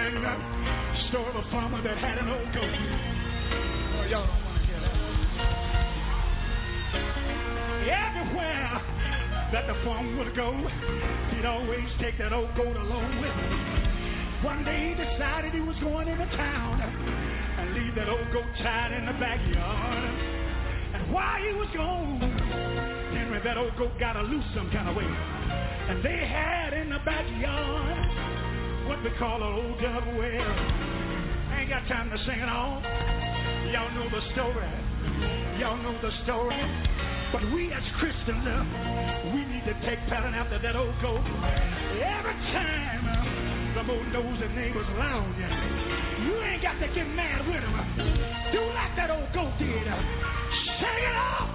Speaker 9: telling the story of a farmer that had an old goat. Oh, y'all don't want to hear that. Everywhere that the farmer would go, he'd always take that old goat along with him. One day he decided he was going into town and leave that old goat tied in the backyard. And while he was gone, Henry, that old goat got a loose some kind of way. And they had in the backyard what we call an old dove well. I ain't got time to sing it all. Y'all know the story. Y'all know the story. But we as Christians, uh, we need to take pattern after that old goat. Every time uh, some old nosy neighbors around you, you ain't got to get mad with them. Do like that old goat did. Uh, shake it off.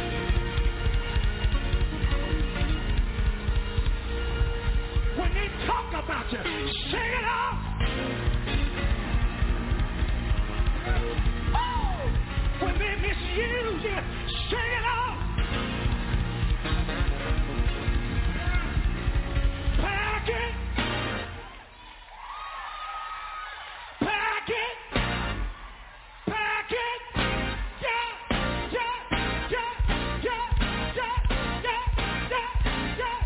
Speaker 9: When they talk about you, shake it off. Oh, when they misuse you, shake it off. Pack it. Pack it. Pack it. Yeah, yeah, yeah, yeah, yeah, yeah, yeah, yeah.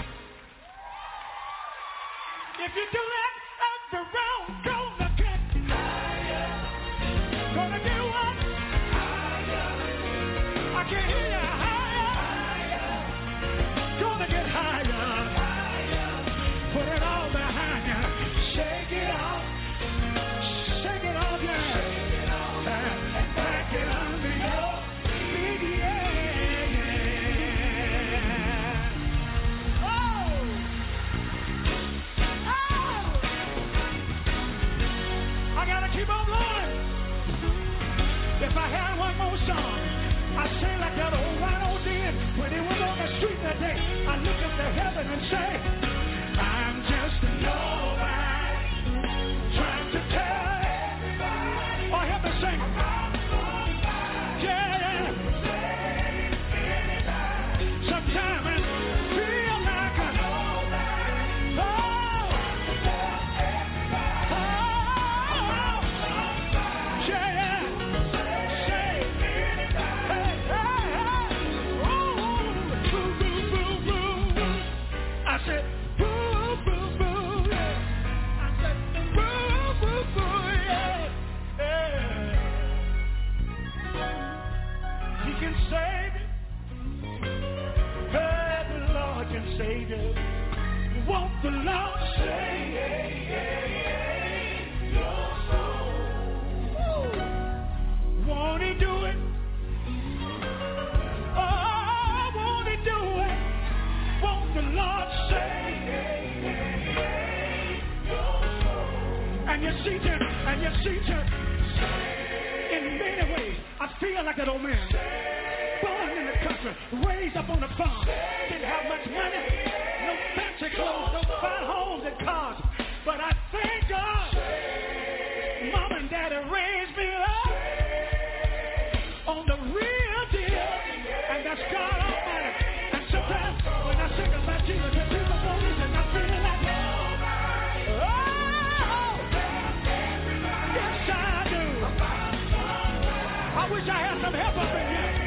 Speaker 9: If you do that, the round gonna get higher. Gonna get what? Higher. I can hear you. Higher. Higher. Gonna get higher. Higher. Put it all behind you. Shake it off. Shake it off, yeah. Shake it off. And back it under your feet, yeah, yeah. Oh. I gotta keep on blowing. If I had one more song, I'd say like that old Rhino did when he was on the street that day. I look up to heaven and say, I'm just a nobody, trying to tell everybody. Oh, help me sing. Yeah, yeah. Sometimes it feel like a nobody. Oh. Savior, won't the Lord save your soul? Won't He do it? Oh, won't He do it? Won't the Lord save your soul? And you see, church, and you see, church, in many ways, I feel like that old man. Born in the country, raised up on the farm, didn't have much money, no fancy clothes, no fine homes and cars. But I thank God, Mom and Daddy raised me up on the real deal, and that's God Almighty. And sometimes when I think about Jesus, the people don't listen, I feel like, oh, yes I do. I wish I had some help up in here.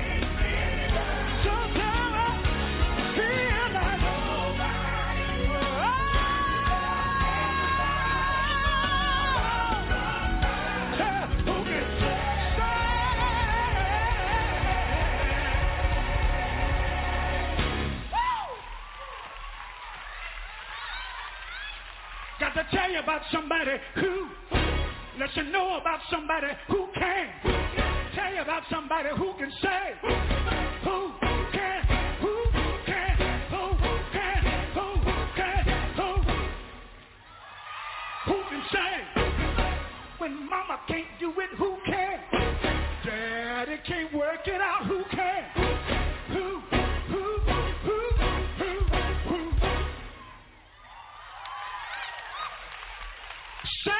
Speaker 9: Got to tell you about somebody who, let you know about somebody who can. Tell you about somebody who can say, who can, who can, who can, who can, who, who can say, when mama can't do it, who can? Daddy can't work it out, who can? Who, who, who, who, who? Say,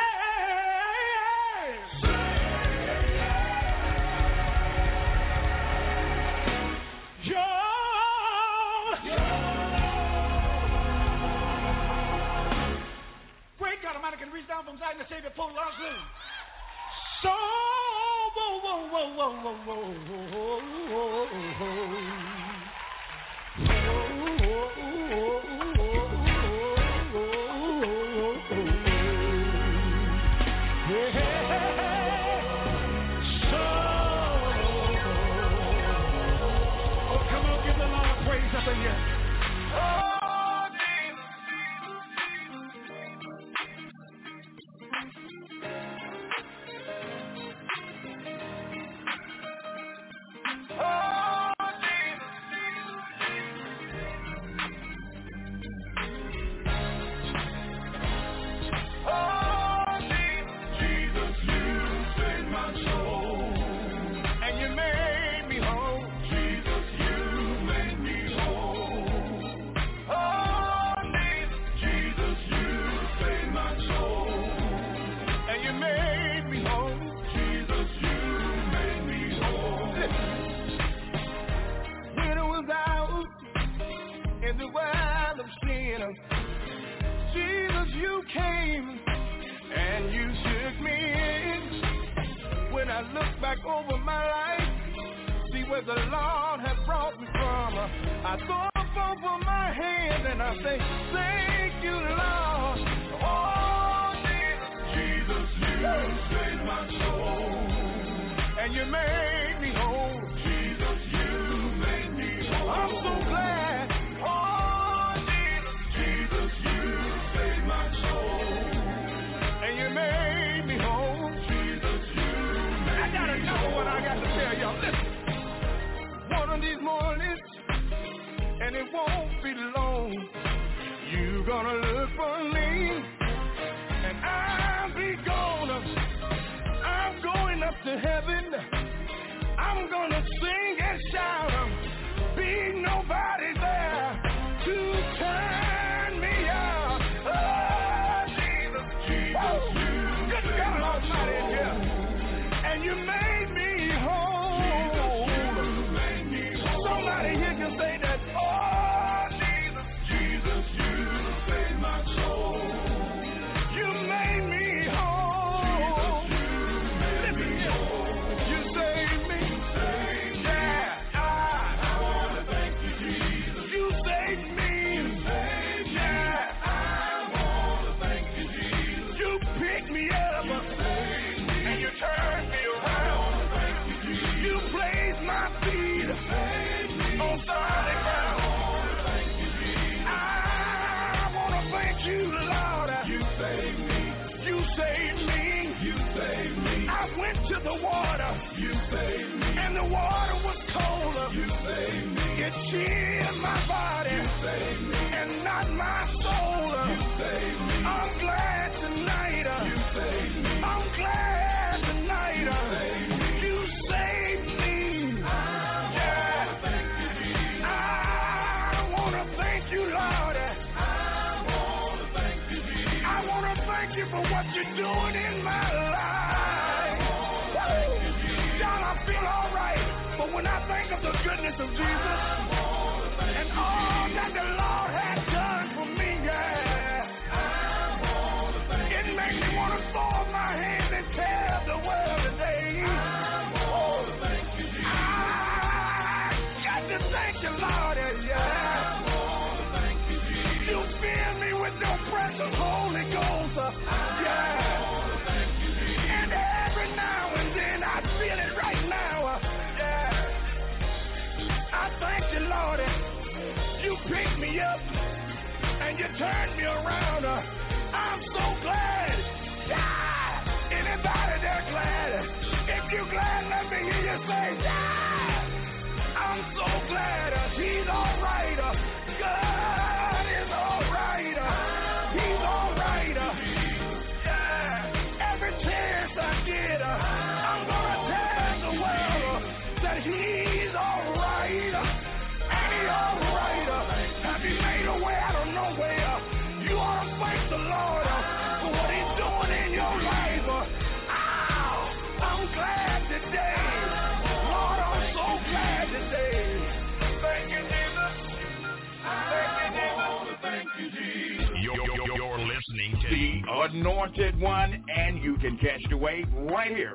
Speaker 1: Anointed One, and you can catch the wave right here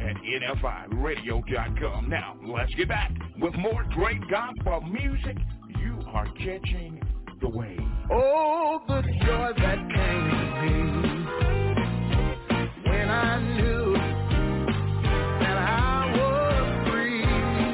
Speaker 1: at N F I radio dot com. Now, let's get back with more great gospel music. You are catching the wave.
Speaker 6: Oh, the joy that came to me when I knew that I was free.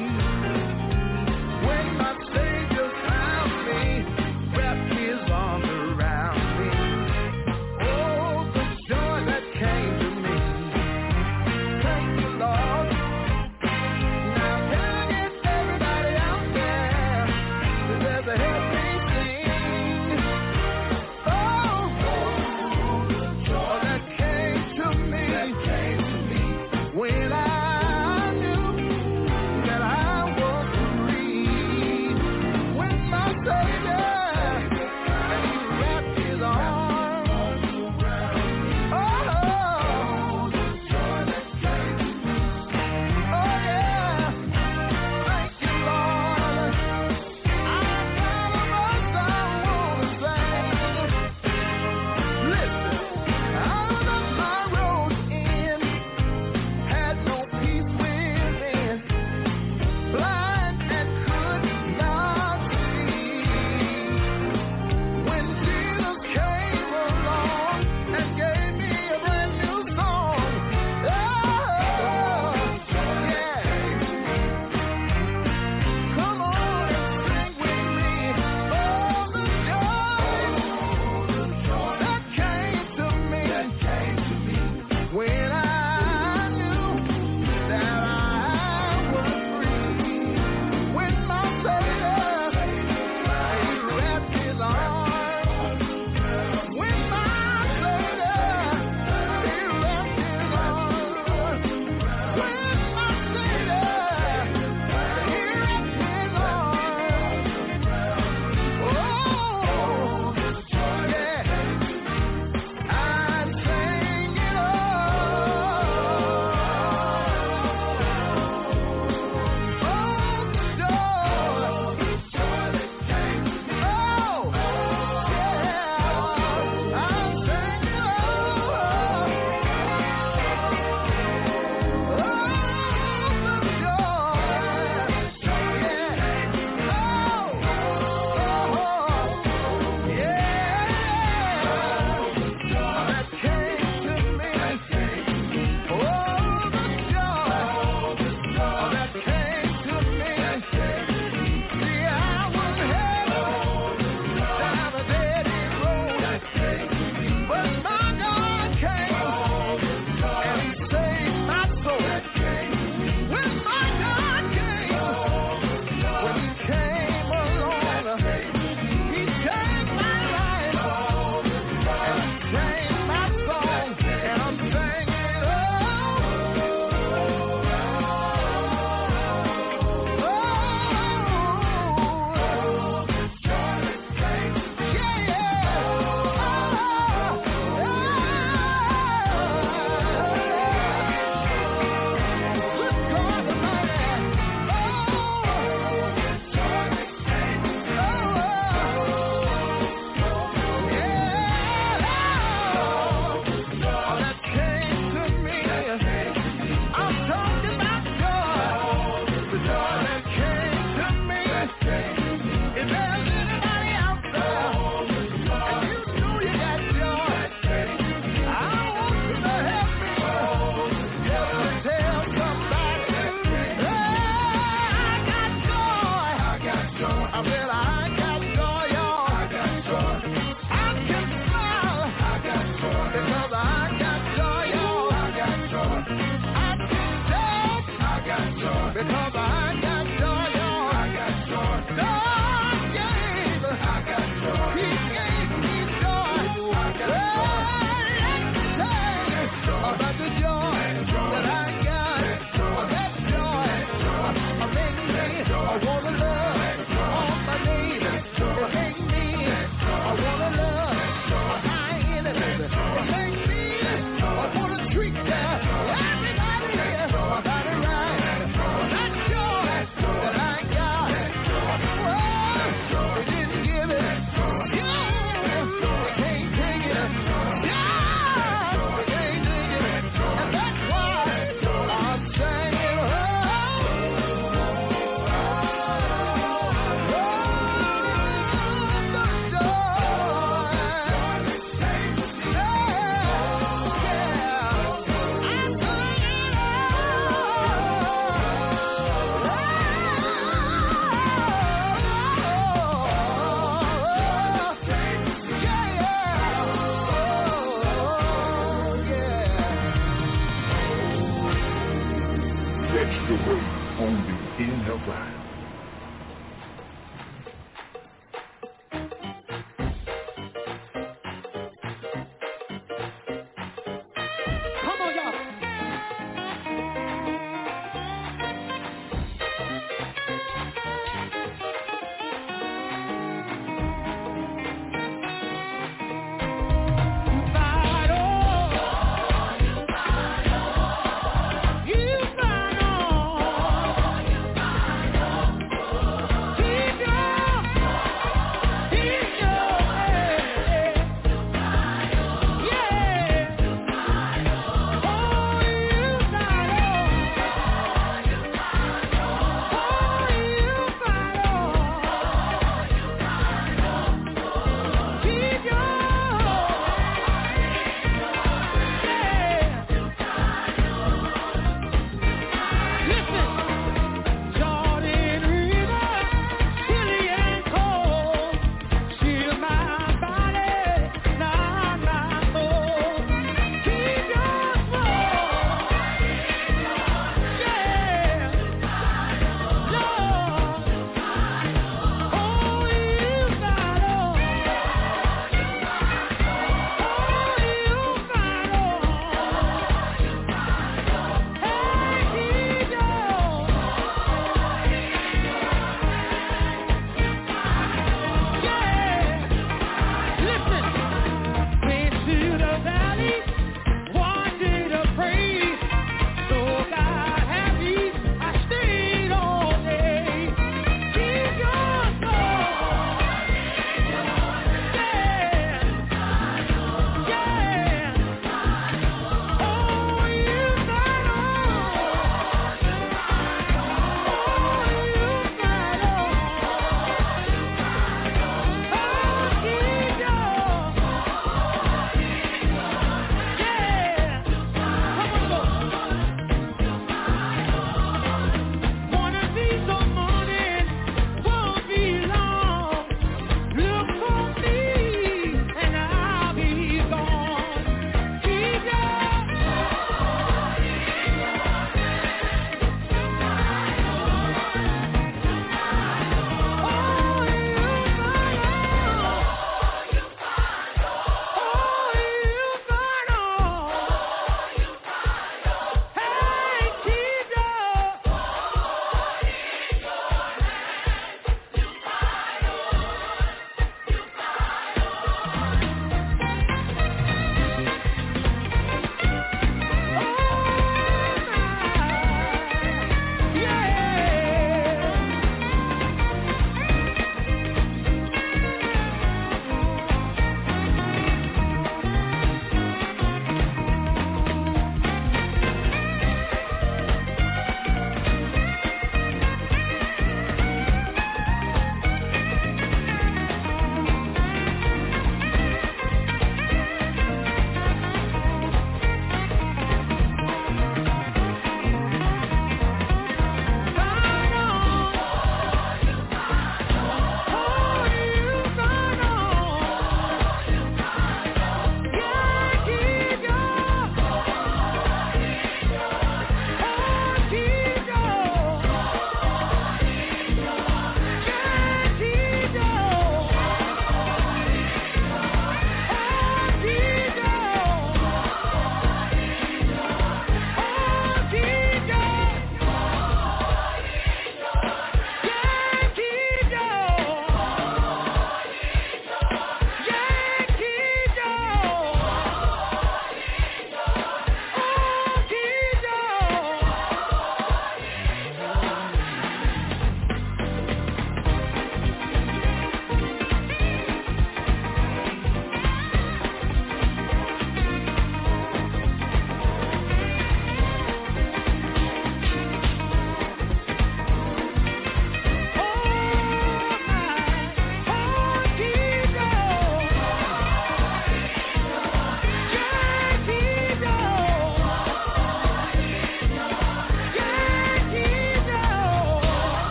Speaker 6: When my Savior found me, wrapped his arms around me. Oh, the joy that came to me. Thank you, Lord. Now can I get everybody out there that there's a help me sing? Oh, oh,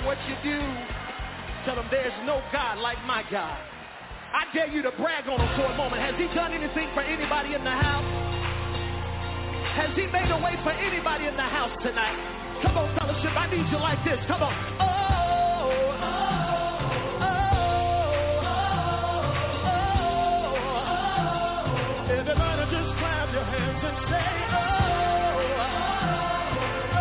Speaker 6: what you do. Tell them there's no God like my God. I dare you to brag on him for a moment. Has he done anything for anybody in the house? Has he made a way for anybody in the house tonight? Come on, fellowship, I need you like this. Come on. Oh, oh, oh, oh, oh. Everybody just clap your hands and say, oh, oh,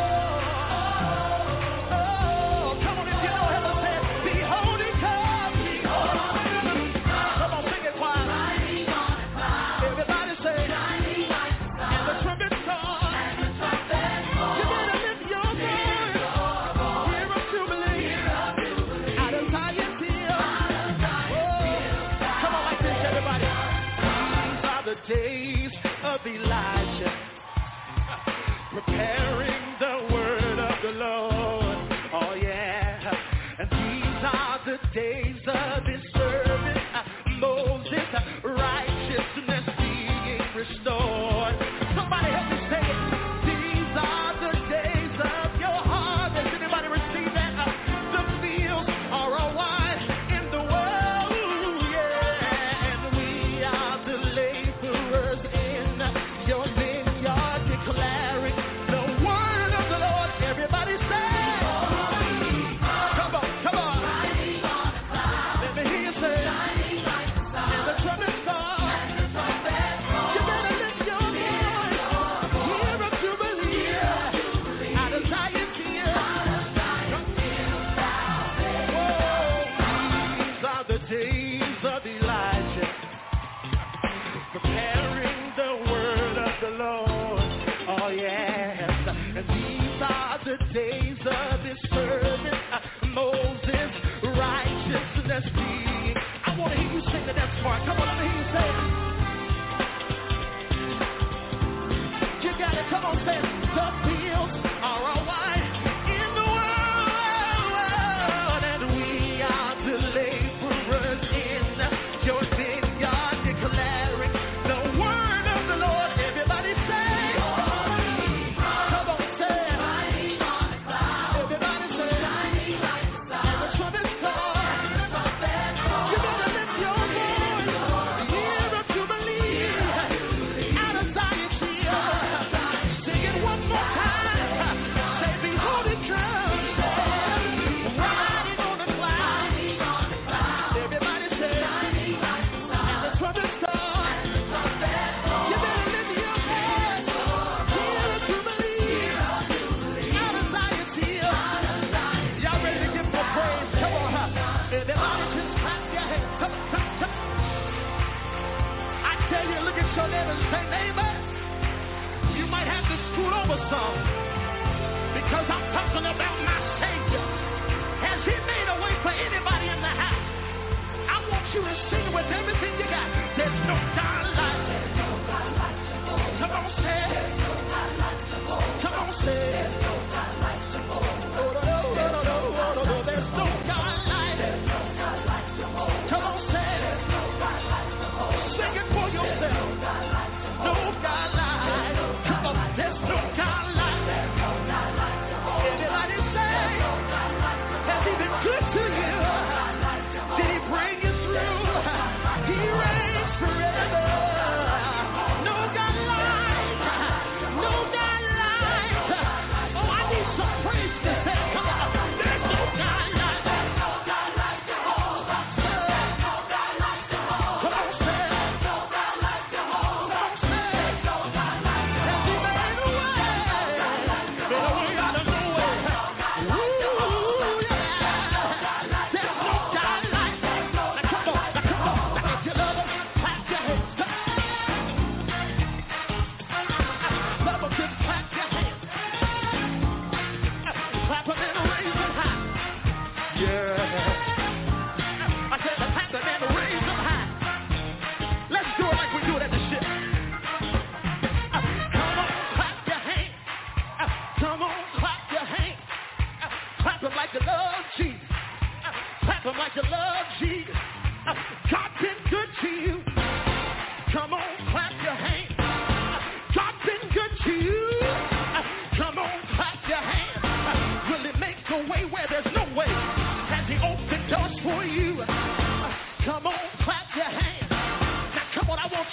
Speaker 6: oh, oh. Come on, if you know him, say, behold, he comes. Come on, sing it quiet. Everybody say, and the trumpet song. You better lift your voice. Hear us jubilee. Out of Zion's hill. Come on, like this, everybody. These are the days of Elijah, preparing the word of the Lord. Oh yeah. And these are the days of his servant Moses, righteousness being restored. Somebody help me say it. These are the days of your harvest. Anybody receive that? Uh, the fields are all wide in the world, yeah. And we are the laborers in your vineyard, declaring the word of the Lord. Everybody say, come on, come on. Let me hear you say, and the trumpet song. You better lift your voice. Hear of jubilee. Out of Zion's hill. Whoa, these are the days of Elijah, preparing the word of the Lord. Oh yes. And these are the days of his servant uh, Moses, righteousness being. I want to hear you sing the next part. Come on, let me hear you say it. You got it. Come on, say it. The fields are all wide in the world, and we are the laborers in your vineyard, declaring the word of the Lord. Everybody say, come on, say it. Everybody say, and the trumpet song. You better lift your voice. Year of jubilee. Out of Zion's hill. Sing it one more time. Say, behold, it comes. Riding on the cloud. Everybody say, and the trumpet song. You better lift your voice. Year of jubilee. Out of Zion's hill. Y'all ready to give more praise? Come on, huh? Everybody just clap your hands. Come on, come on, come on. I tell you, look at your neighbor and say, neighbor, you might have to scoot over some, because I'm talking about my Savior. Has he made a way for anybody in the house? I want you to sing with everything you got. There's no God like. Come on, say it. Come on, say it. Oh, no, no, no, no, no, no, no. There's no God like. Come on, say it. Sing it for yourself. No God like. Come on, there's no God like. Everybody say, has he been good to you? Did he bring you through? He ran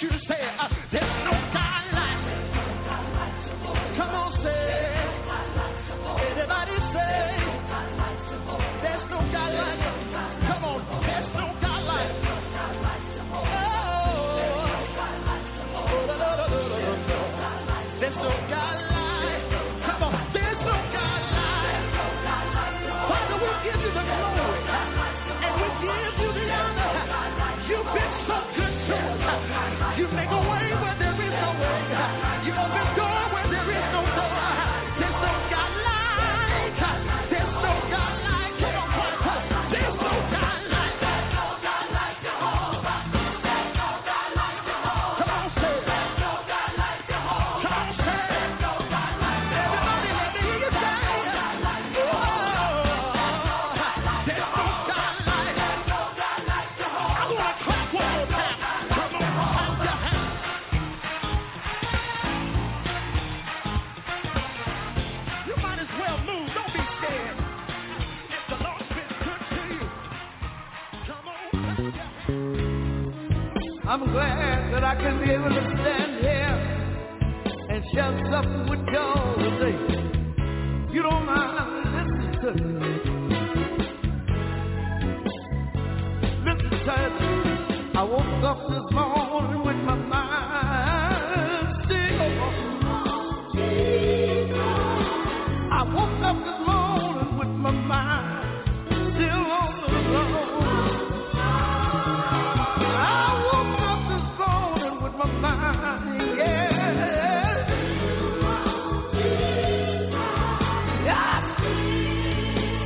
Speaker 6: you to say, uh, there's no God like. Come on, say. Everybody say, there's no God like. Come on, there's no God like. Oh, there's no God like. Come on, there's no God like. Father, we give you the glory and we give you the honor. You've been so good to us. You make a way where there is no way. You open door where there is no door. There's no God like. There's no God like. Come on, Father. There's no God like. There's no God like Jehovah. There's no God like Jehovah. Come on, say it. There's no God like Jehovah. Come on, say it. There's no God like Jehovah. Everybody, let me hear you say it. Oh, there's no God like. There's no God like Jehovah. I want to clap one more time. Come on, clap your hands. You might as well move. Don't be scared. If the Lord's been good to you, come on, clap your hands.
Speaker 3: I'm glad that I can be able to stand here and share something with y'all today. You don't mind, listen to me. Listen, church, I woke up this morning with my mind still. I woke up this morning with my mind still on the road. I woke up this morning with my mind, yeah. Yeah.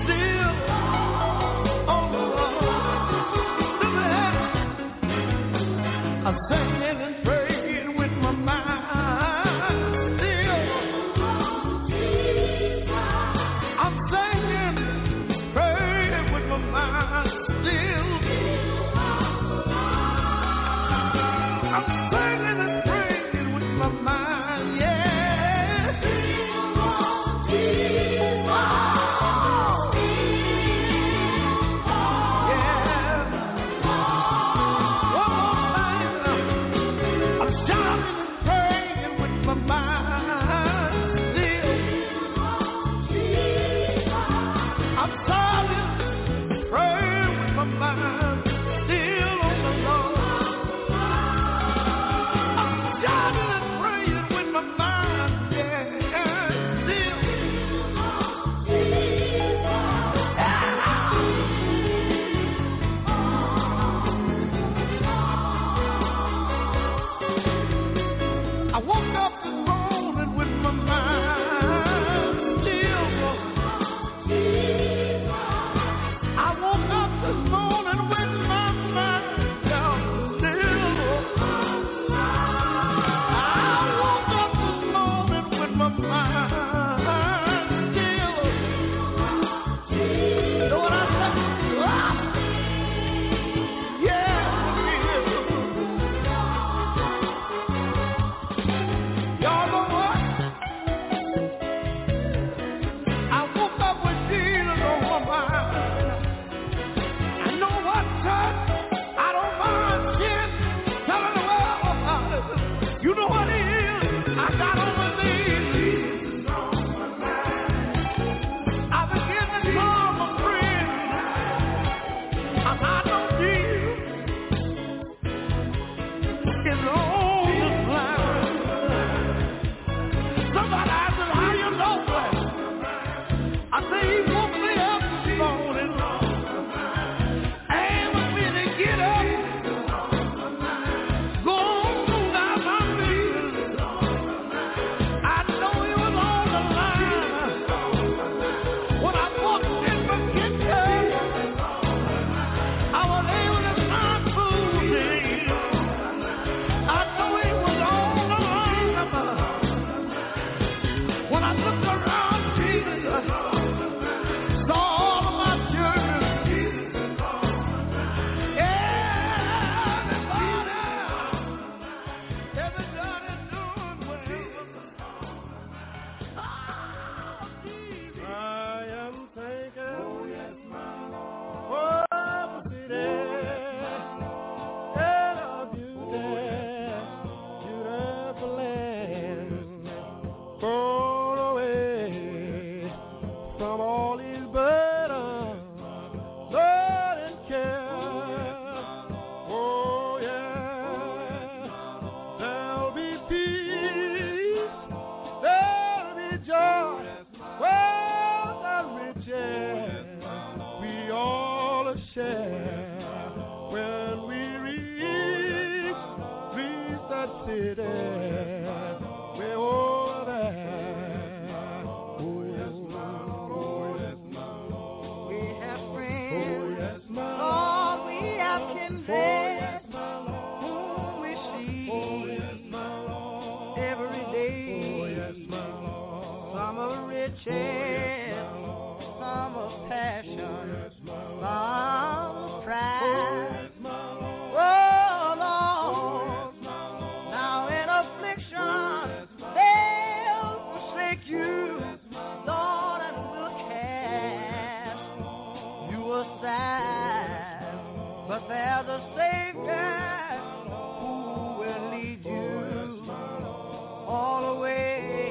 Speaker 6: city. Way over there. Oh, yes, my Lord. Oh, yes, my Lord.
Speaker 3: We have friends.
Speaker 6: Oh, yes, my Lord.
Speaker 3: Lord, we have kindred.
Speaker 6: Oh, yes, my Lord.
Speaker 3: Whom we see.
Speaker 6: Oh, yes, my Lord.
Speaker 3: Every day.
Speaker 6: Oh, yes, my Lord.
Speaker 3: Some of riches.
Speaker 6: Oh, yes, my Lord.
Speaker 3: Some of passion.
Speaker 6: Oh, yes, my Lord.
Speaker 3: Some of pride.
Speaker 6: Oh, yes, my Lord.
Speaker 3: Oh, Lord. Now in affliction, they'll forsake you, Lord, and will cast you aside. But there's a Savior who will lead you all the way.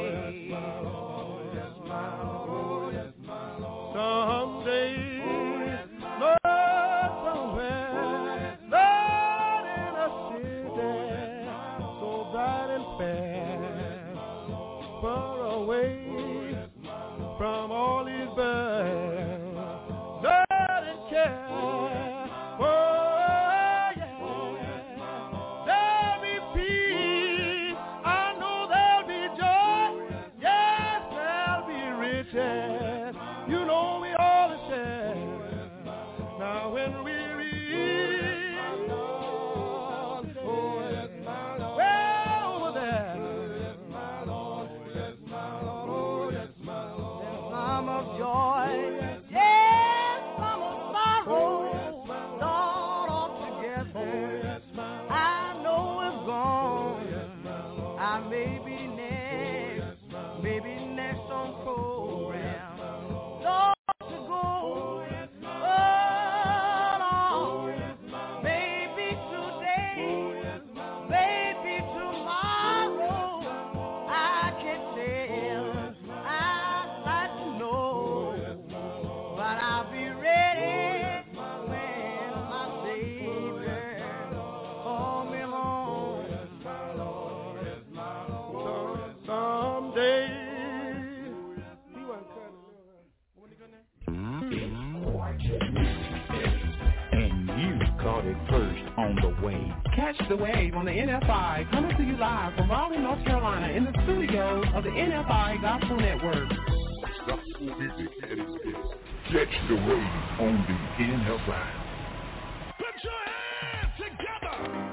Speaker 6: Someday, Lord, somewhere, Lord, in a city so bright and fair, far away from all these birds, Lord, and care. Oh, yeah, there'll be peace. I know there'll be joy. Yes, there'll be riches. You know we all share. Now when we reach, oh, yes, my Lord. Well, over there. Oh, yes, my Lord. Oh, yes, my Lord. Oh, yes, my Lord.
Speaker 3: There's some of joy, yes, some of sorrow, Lord, all together. I know it's gone. I may be next, maybe next on program. Lord, to go, oh Lord, maybe today, maybe tomorrow, I can tell, I'd like to know, but I'll be ready when my Savior call me home.
Speaker 6: Someday, he wasn't
Speaker 10: And you caught it first on the wave. Catch the wave on the N F I, coming to you live from Raleigh, North Carolina, in the studios of the N F I Gospel Network.
Speaker 1: Gospel music at its best. Catch the wave on the N F I.
Speaker 9: Put your hands together.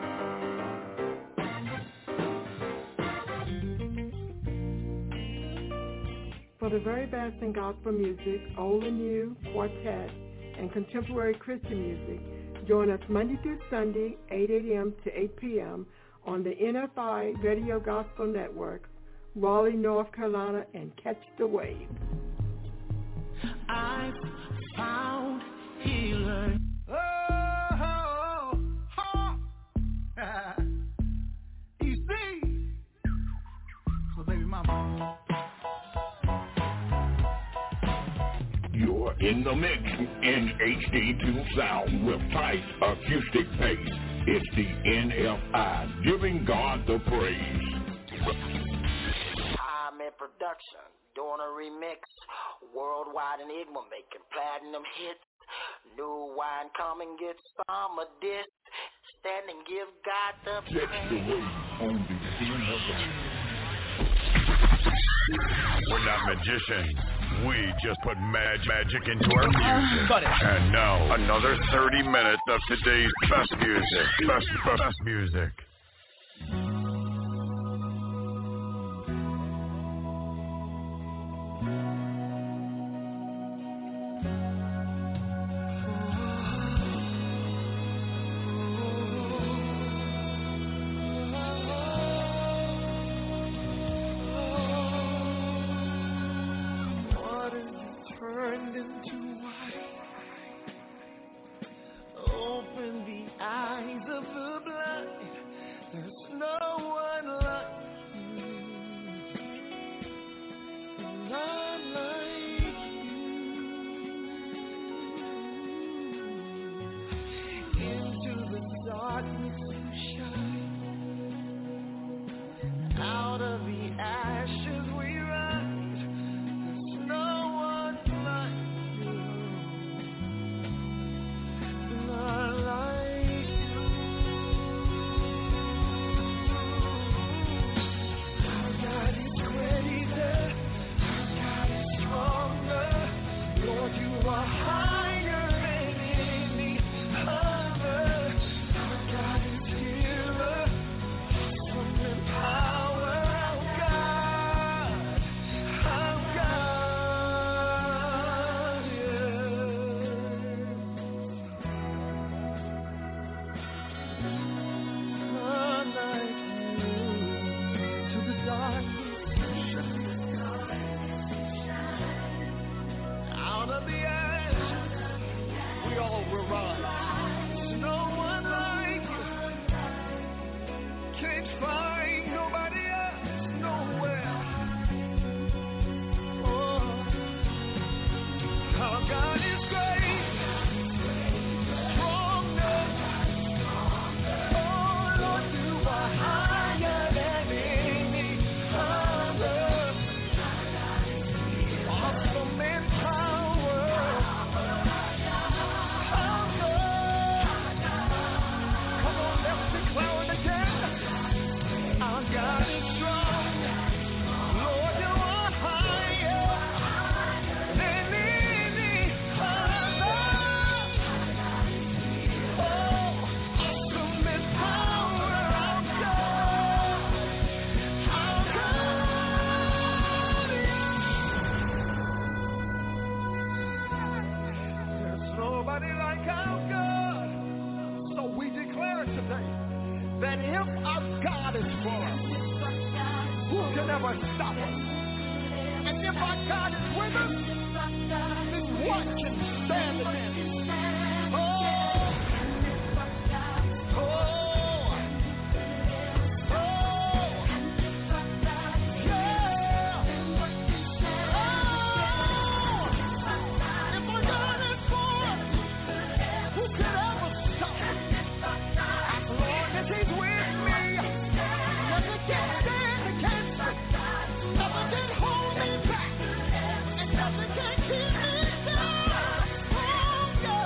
Speaker 11: For the very best in gospel music, old and new, quartet, and contemporary Christian music, join us Monday through Sunday, eight a.m. to eight p.m. on the N F I Radio Gospel Network, Raleigh, North Carolina, and catch the wave.
Speaker 3: I've found healer. Oh, oh, oh. You see? So baby mama.
Speaker 1: You're in the mix in H D two sound with tight acoustic bass. It's the N F I, giving God the praise.
Speaker 2: I'm in production, doing a remix, worldwide enigma, making platinum hits. New wine, come and get some of this. Stand and give God the praise.
Speaker 1: Catch the wave on the N F I.
Speaker 12: We're not magicians. We just put mag- magic into our music. Cut it. And now, another thirty minutes of today's best music. Best, best, best music.
Speaker 3: Open the eyes of the blind.
Speaker 6: never stop us. And if our God is with us, then what can stand against us? Oh, oh, oh, yeah. Oh, if our God is for us, who could ever stop us? As long as He's with me, nothing can stand against me. Nothing can hold me back, and nothing can keep me down. Oh, yeah.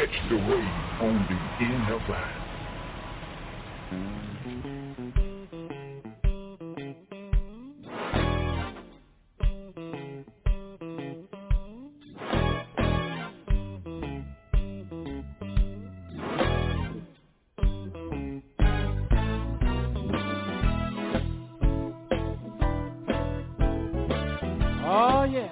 Speaker 1: Catch the Wave on the N F I.
Speaker 8: Oh, yeah.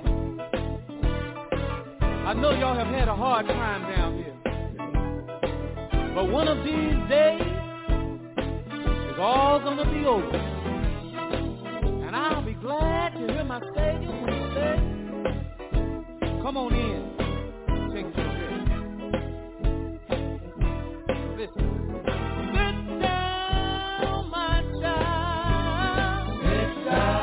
Speaker 8: I know y'all have had a hard time down here. But one of these days, it's all gonna be over. And I'll be glad to hear my Savior when he says, come on in, take your rest. Listen. Sit down, my child. Sit down.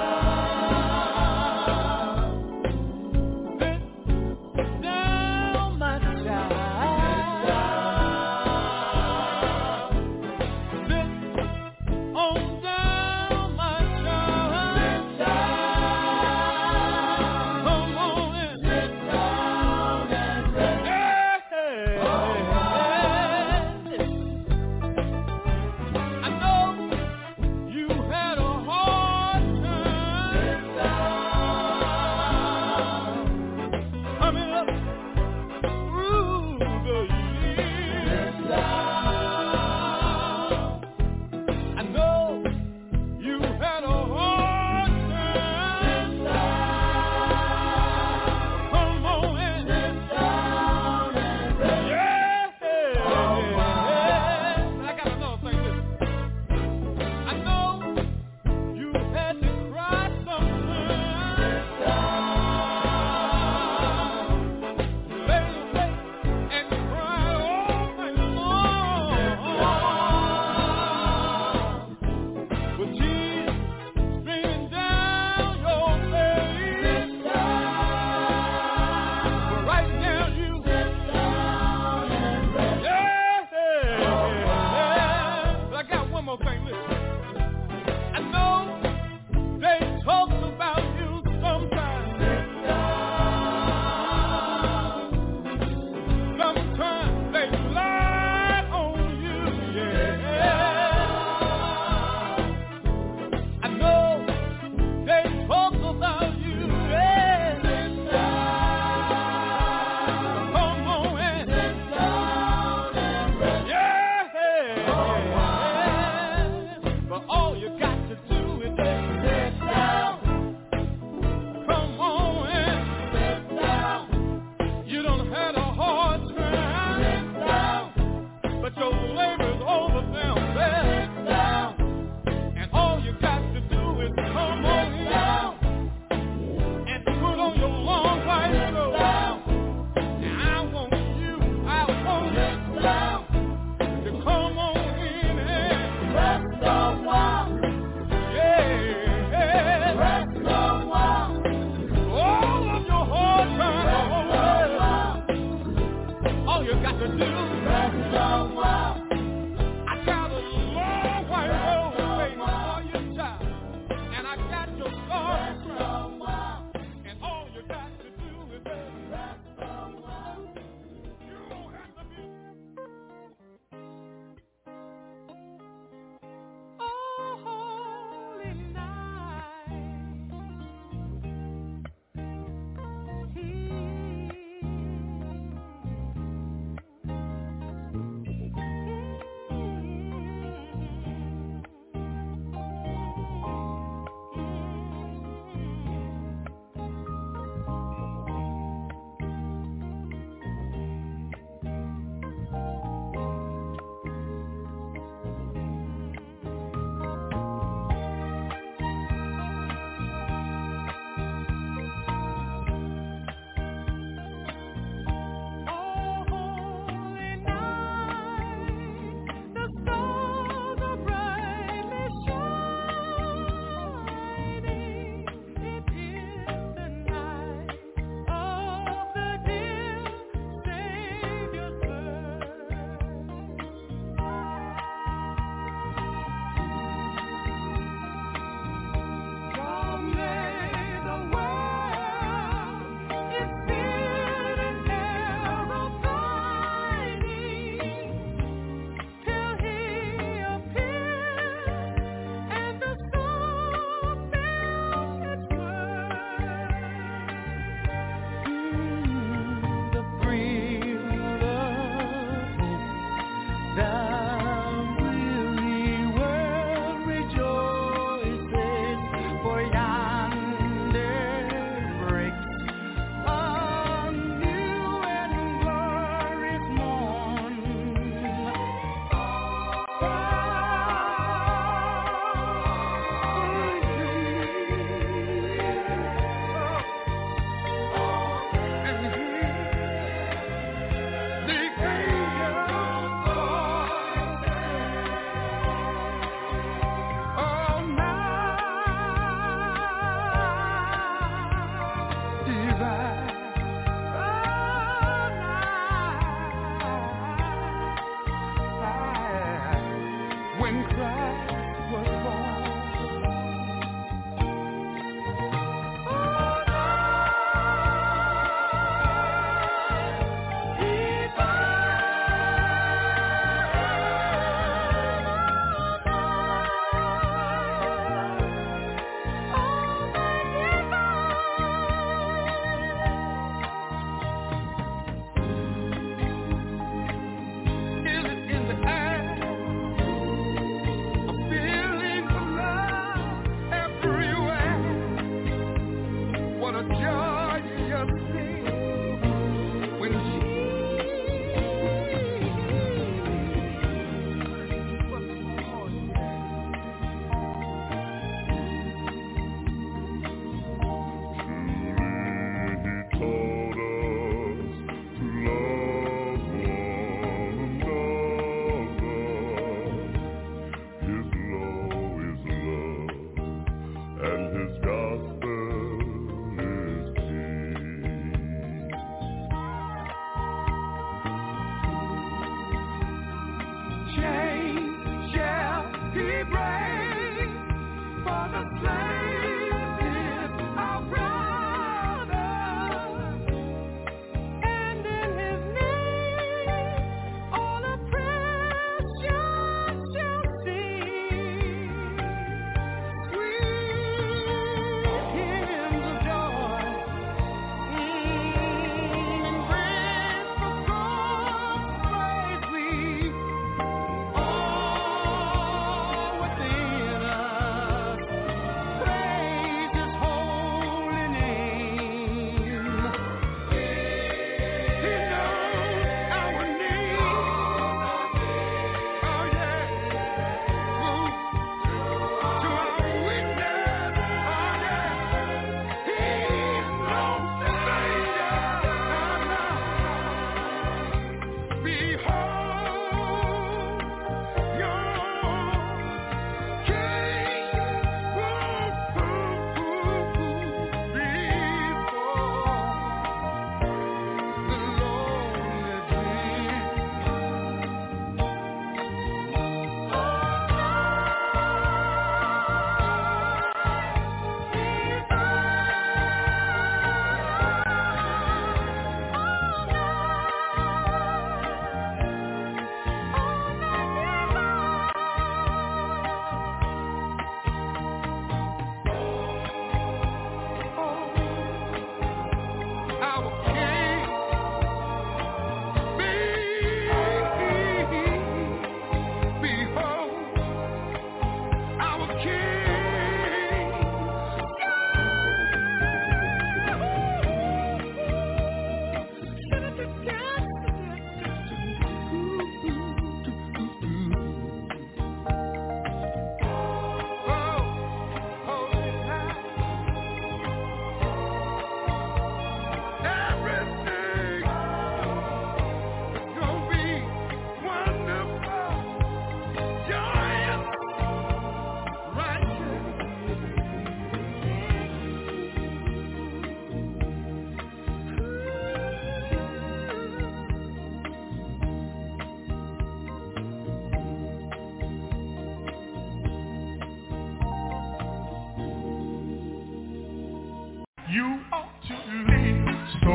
Speaker 9: You ought to live so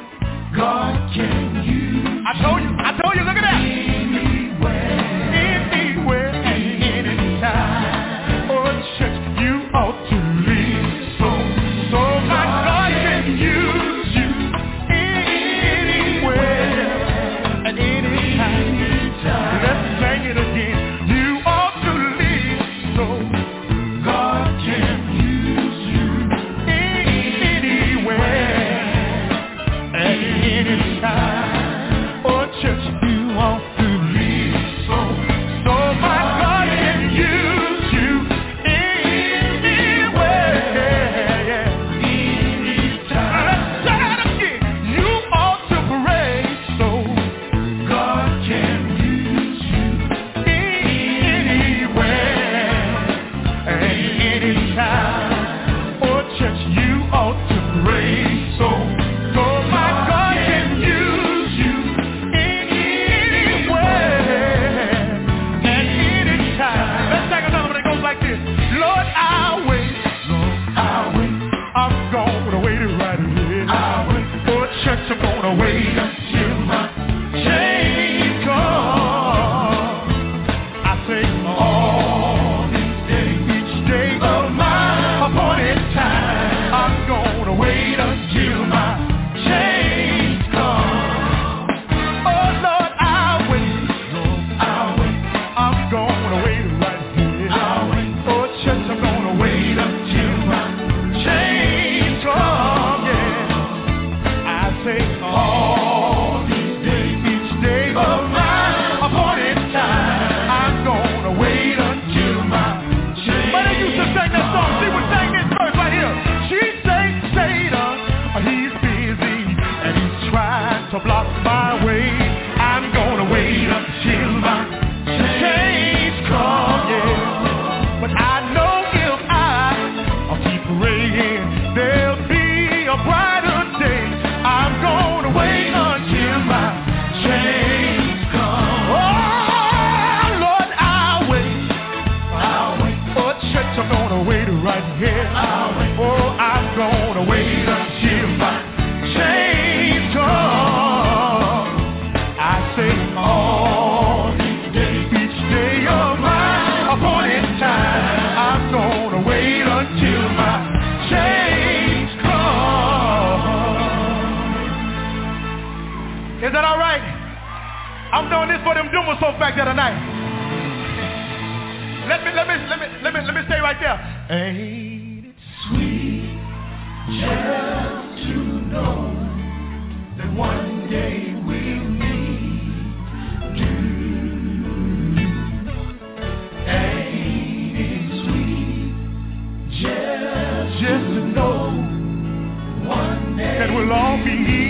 Speaker 9: God can use. I told you, I told you, look at that. Anywhere, anywhere and anytime. Oh, church, you ought to live so, so God, God can use you anywhere and anytime. Let's sing it again. You ought to live so God can use you anywhere and anytime. I'm doing this for them Dumbo folks back there tonight. Let me, let me, let me, let me, let me stay right there. Ain't it sweet just to know that one day we'll meet you? Ain't it sweet just, just to know one day that we'll all be.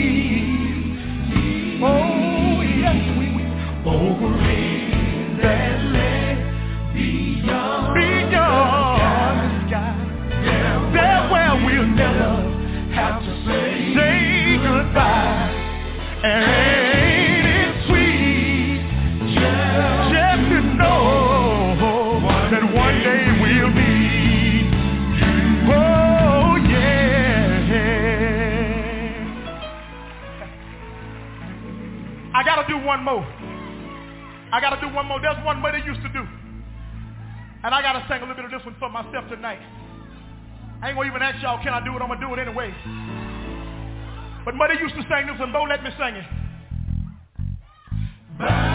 Speaker 9: Oh yes, we will. Over in that land beyond, beyond the sky, there where we'll never have to say, say goodbye. Ain't it sweet just, just to know that one day we'll be. Oh yeah. I gotta do one more. I gotta do one more. There's one more they used to do. And I gotta sing a little bit of this one for myself tonight. I ain't gonna even ask y'all, can I do it? I'm gonna do it anyway. But Mother used to sing this one. Don't let me sing it. Bye.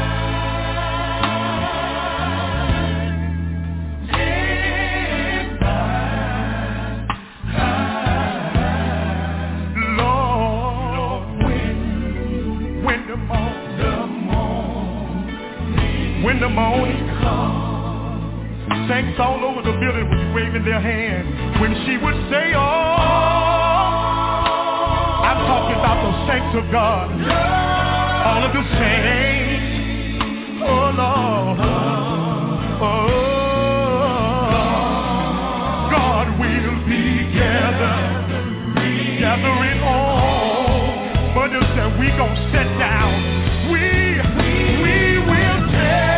Speaker 9: When the morning comes, saints all over the building would be waving their hands when she would say, oh, I'm talking about the saints of God, all of the saints, oh Lord, oh, God will be gathering, gathering on, but just that we gon' sit down, we, we will tell.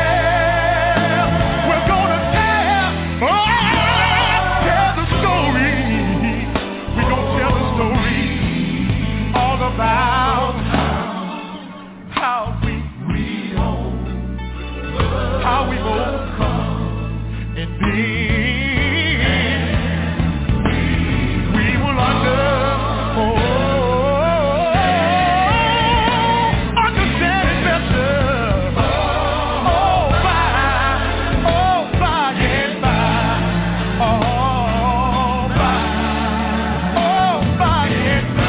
Speaker 9: About how, how we, we over, how we overcome, and then we, we will under, oh, understand it better. Oh, by, oh, by and by, oh, by, oh, by and by.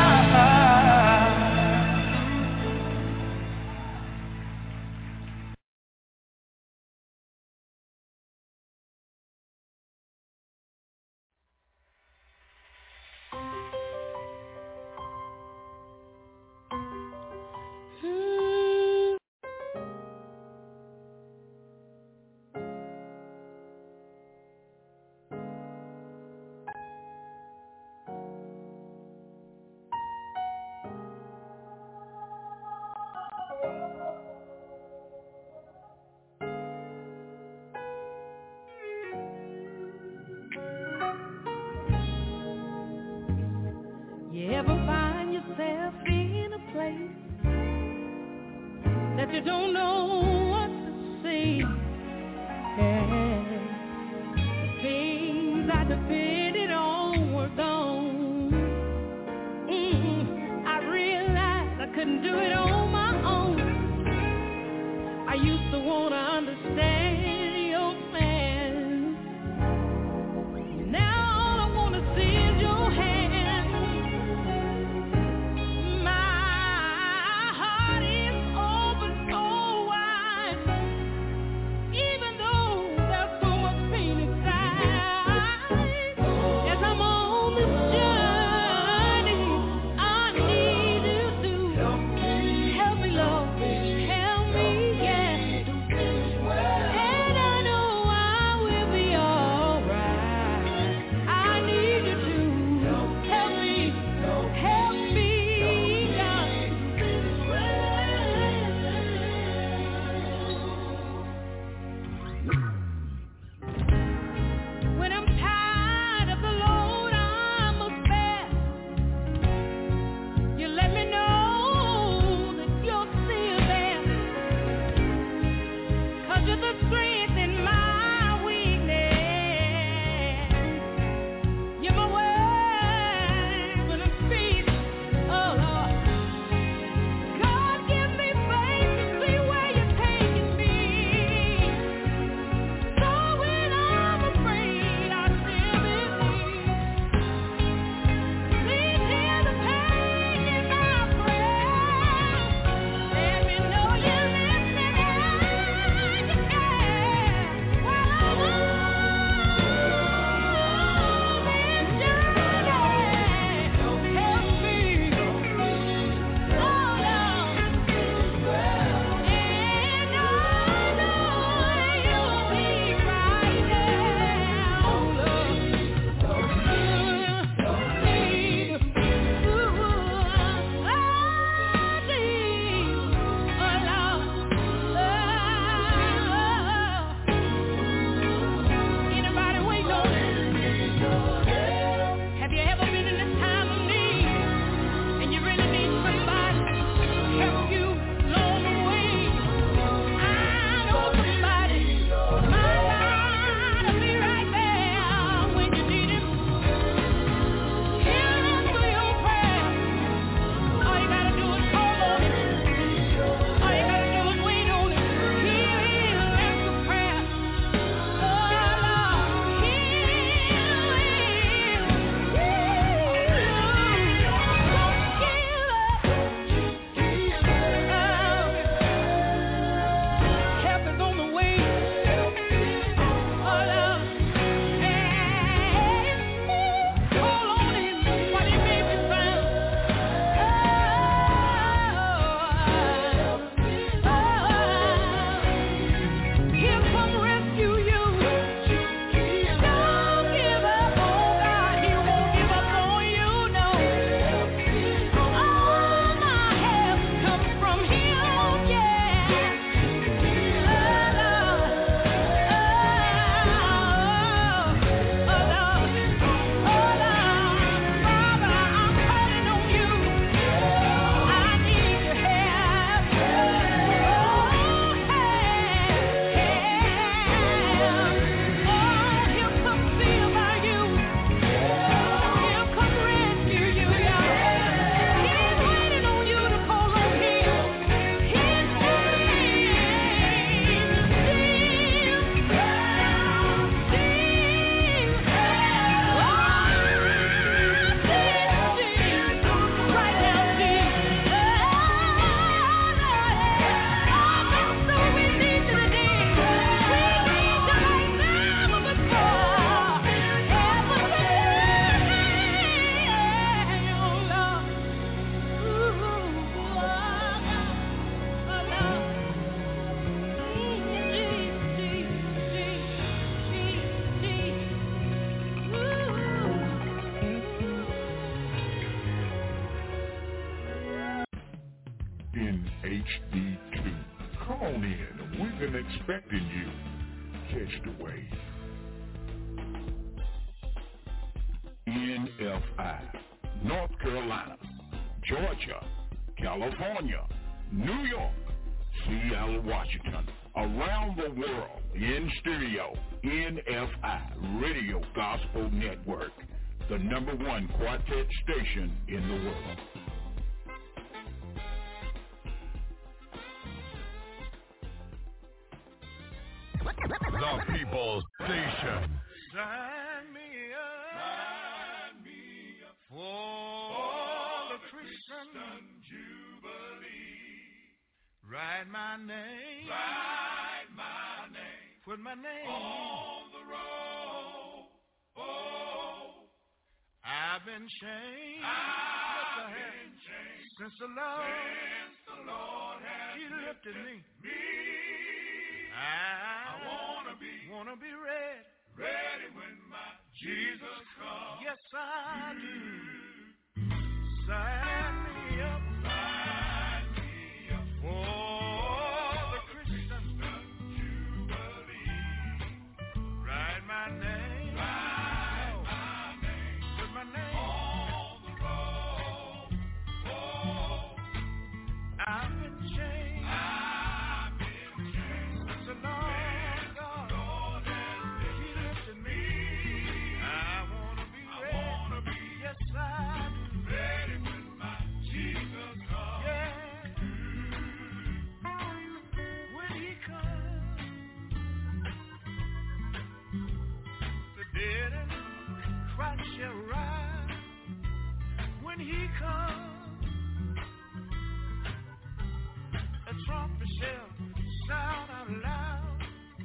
Speaker 13: You ever find yourself in a place that you don't know what to say? Yeah. The things I depended on were gone. Mm-hmm. I realized I couldn't do it on my own. I used to want to understand your plans. Now all I want to see is your hand. Help
Speaker 1: H D two. Come on in. We've been expecting you. Catch the wave. N F I, North Carolina, Georgia, California, New York, Seattle, Washington, around the world, in stereo, N F I Radio Gospel Network, the number one quartet station in the world.
Speaker 12: The People's Station.
Speaker 9: Sign me up, sign me up for the Christian Jubilee. Write my name, write my name, put my name on the roll. Oh, I've been changed, I've been changed since the Lord, since the Lord has He lifted me. me. I, I wanna be, wanna be ready, ready when my Jesus comes. Yes, I do. Sign me up, sign me up for the Christian Jubilee. Write my name, write my name, put my name on the roll. Oh, I've been changed. The Lord God, He lifted me. I wanna be ready. Yes, I do. Ready when my Jesus comes. Yeah. When He comes, the dead in Christ shall rise. When He comes, a trumpet shall sound out loud.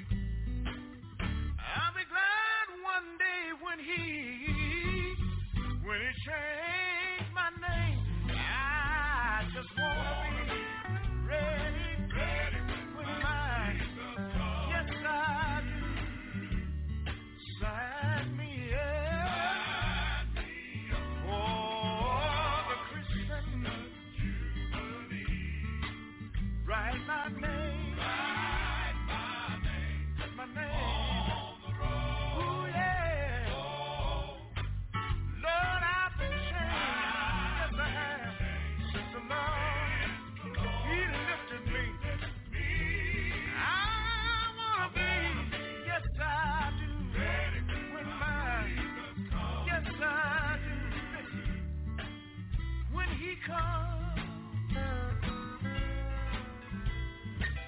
Speaker 9: I'll be glad one day when he, when he changed my name. I just wanna be ready, ready when my Jesus comes. Yes, I do. Sign me up, sign me up for the Christian Jubilee. Write my name. My name on the road. Ooh, yeah. Oh, Lord, I've been changed. Yes, I have. Since the Lord, He lifted me. I wanna be. Yes, I do. Ready when my yes, I do. When He comes,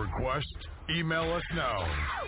Speaker 12: request? Email us now.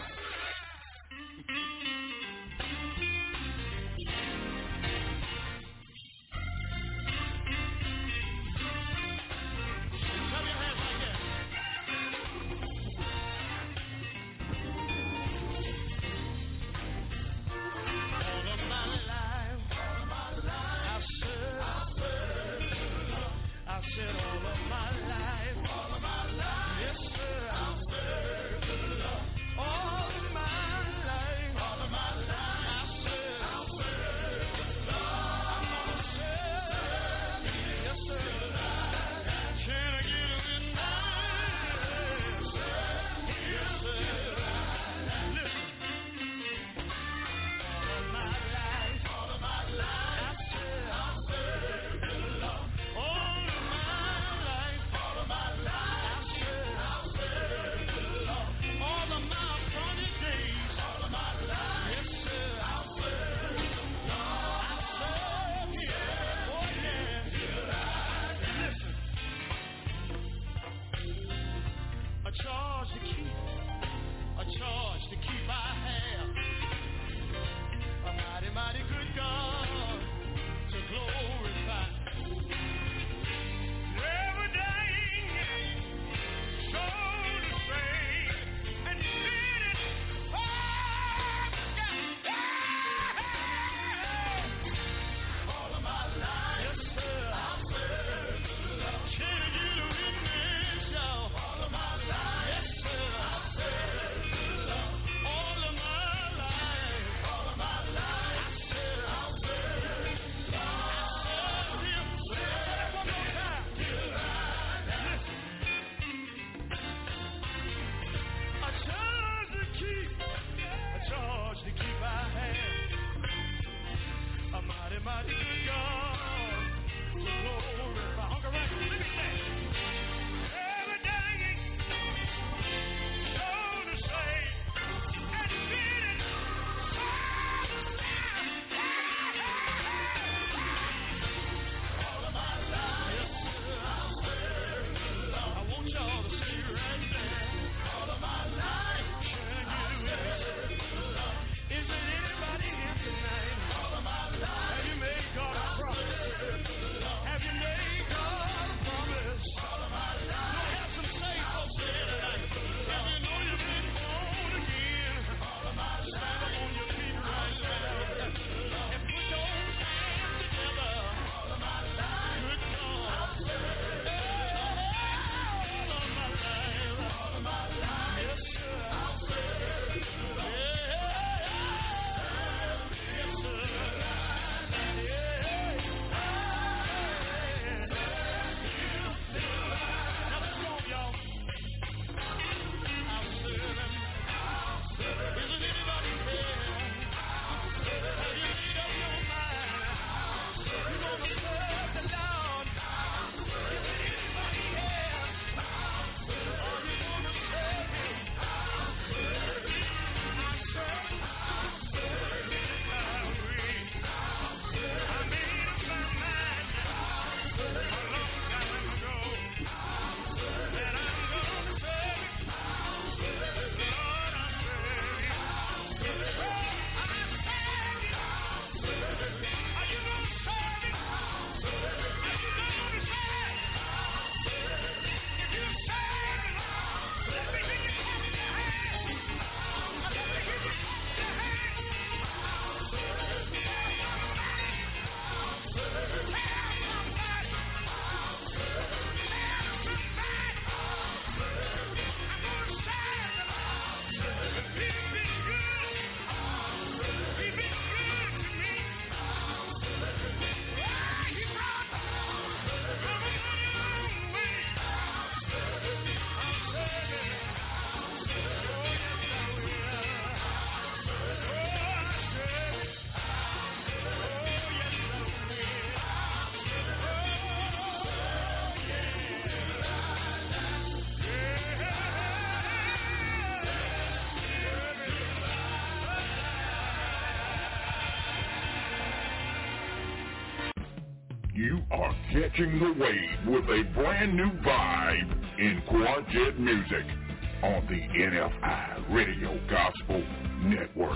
Speaker 1: You are catching the wave with a brand new vibe in Quartet music on the N F I Radio Gospel Network.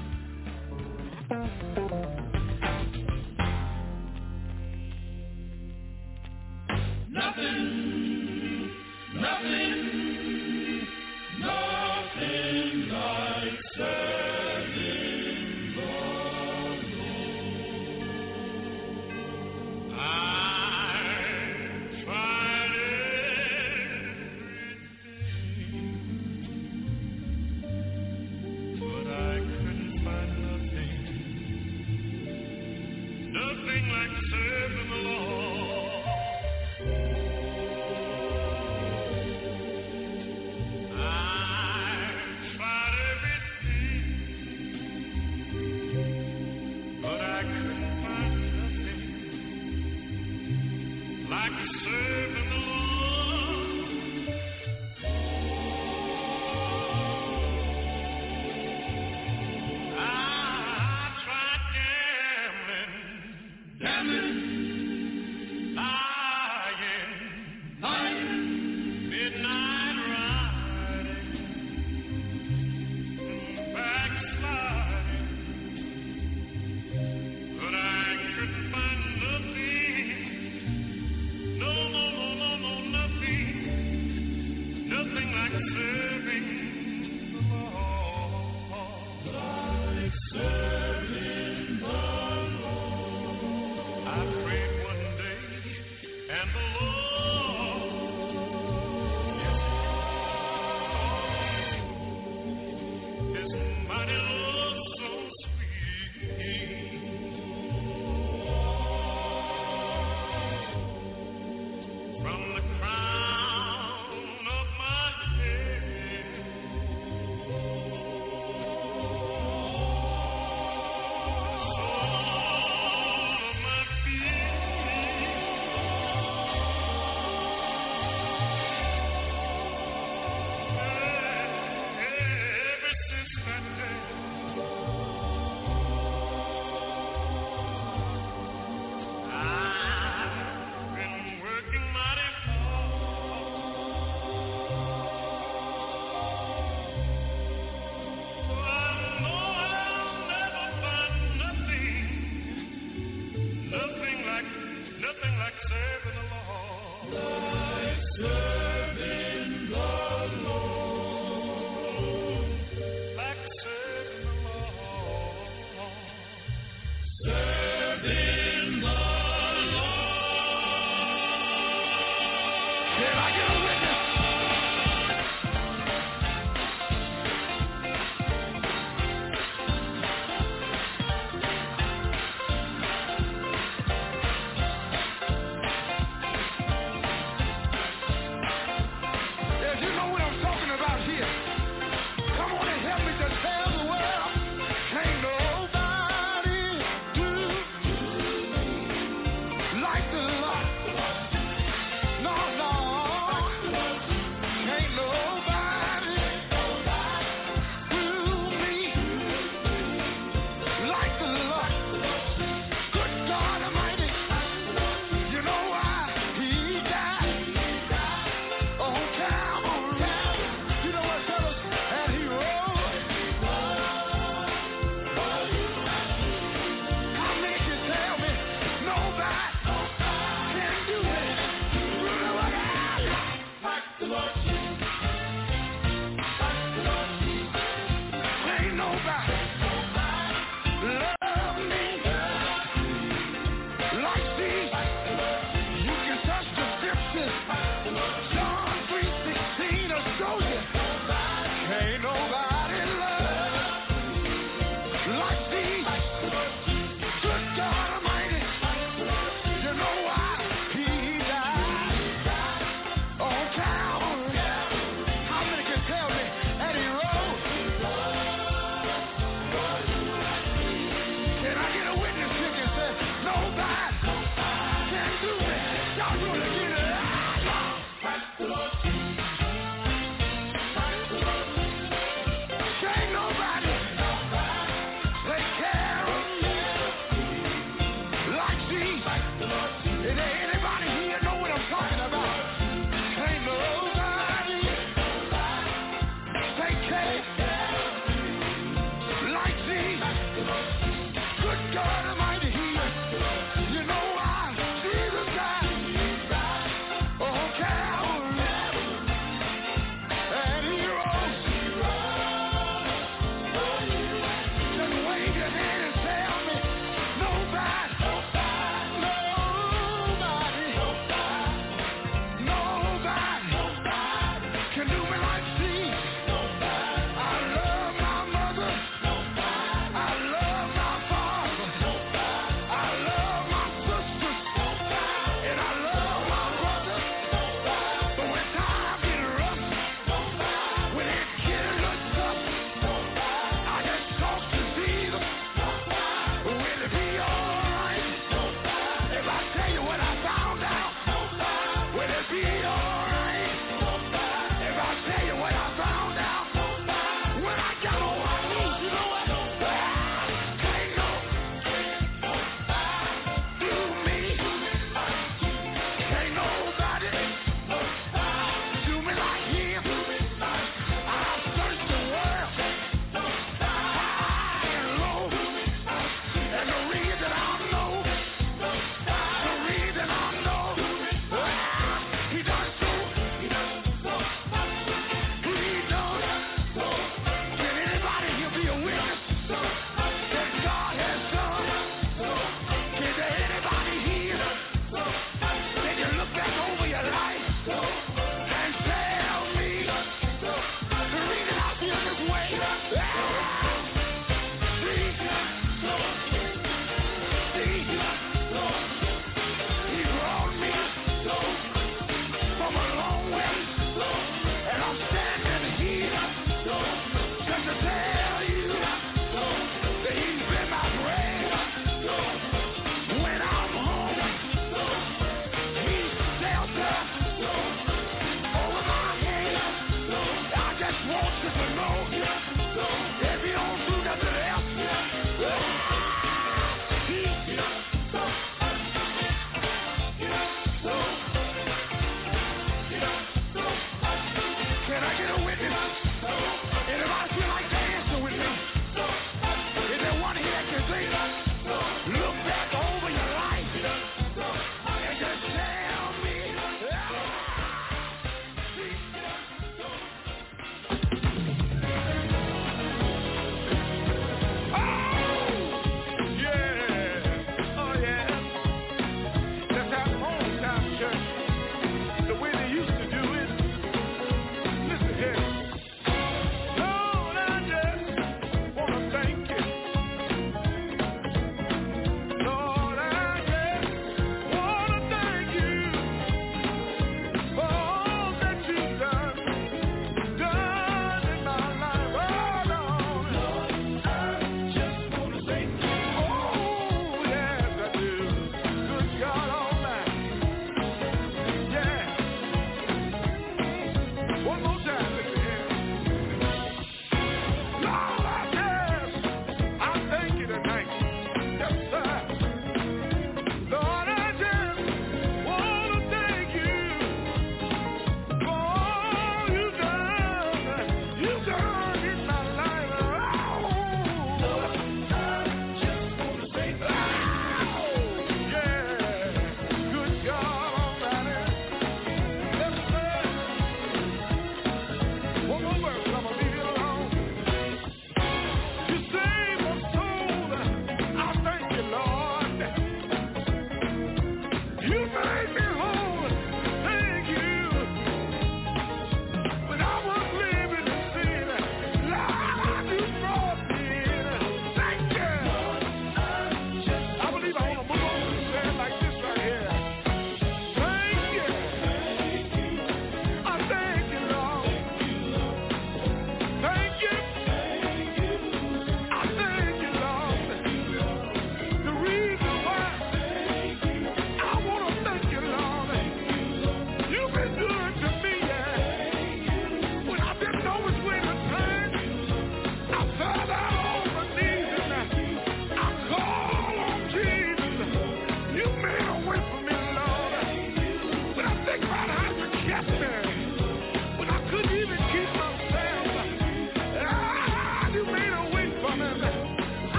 Speaker 5: Nothing, nothing, nothing like serving the Lord. I tried everything, but I couldn't find nothing, nothing like serving the Lord.
Speaker 6: Calvary.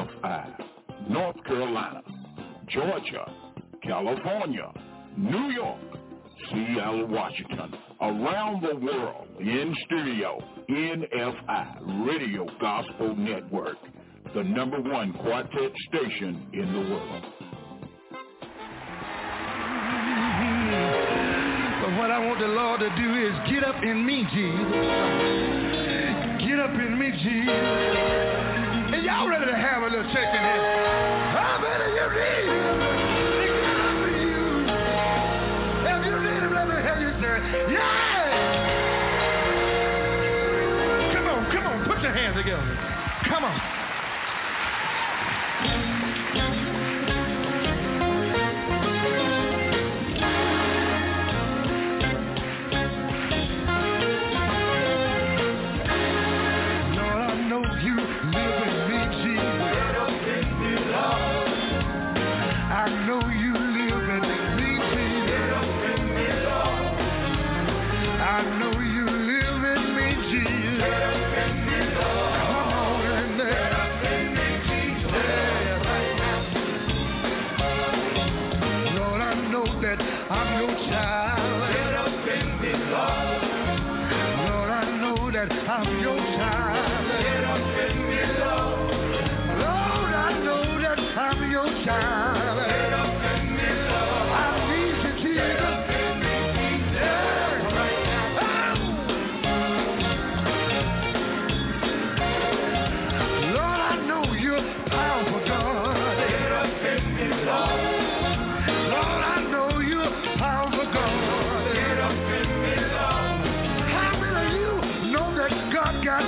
Speaker 1: F I, North Carolina, Georgia, California, New York, Seattle, Washington, around the world, in studio, N F I Radio Gospel Network, the number one quartet station in the world.
Speaker 6: But what I want the Lord to do is get up in me, Jesus. Get up in me, Jesus. And y'all ready to have a little check in here? How better you need him? Yeah! Come on, come on, put your hands together. Come on. Lord, I know you live in me, Jesus. I know you live in me, Jesus. I know you live in me, Jesus. Come on in there. Lord, I know that I'm your child. Lord, I know that I'm your child. Lord, I know that I'm your child. I need you, Jesus. God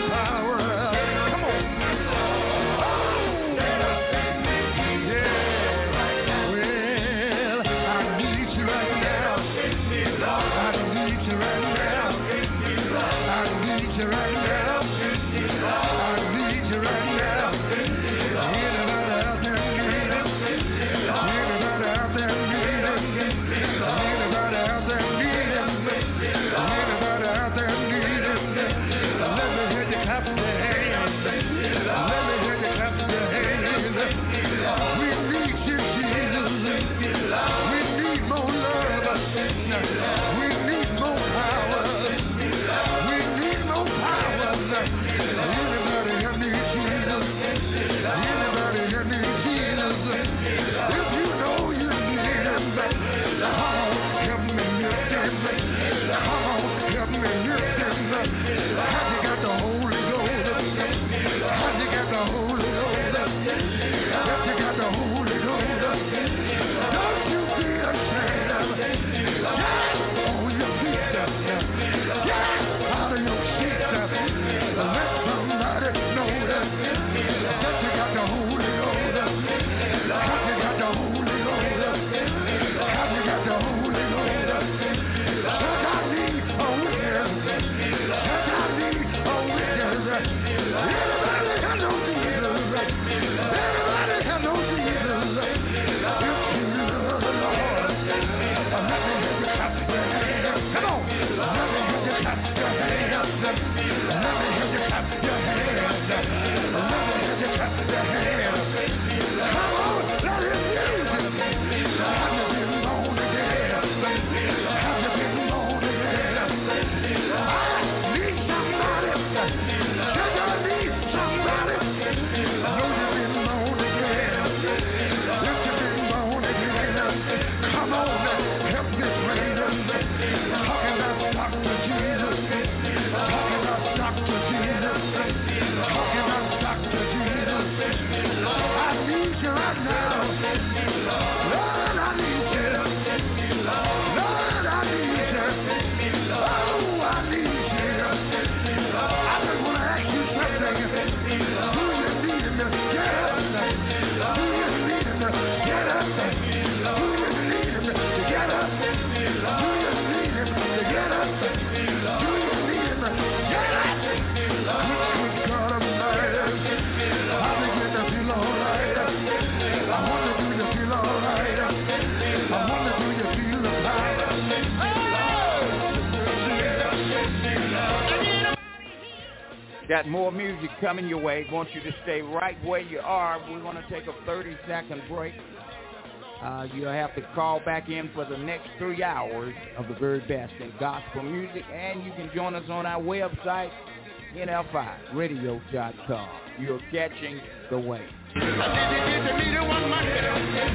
Speaker 14: Got more music coming your way. Want you to stay right where you are. We're going to take a thirty-second break. Uh, you'll have to call back in for the next three hours of the very best in gospel music, and you can join us on our website, N F I radio dot com. You're catching the wave.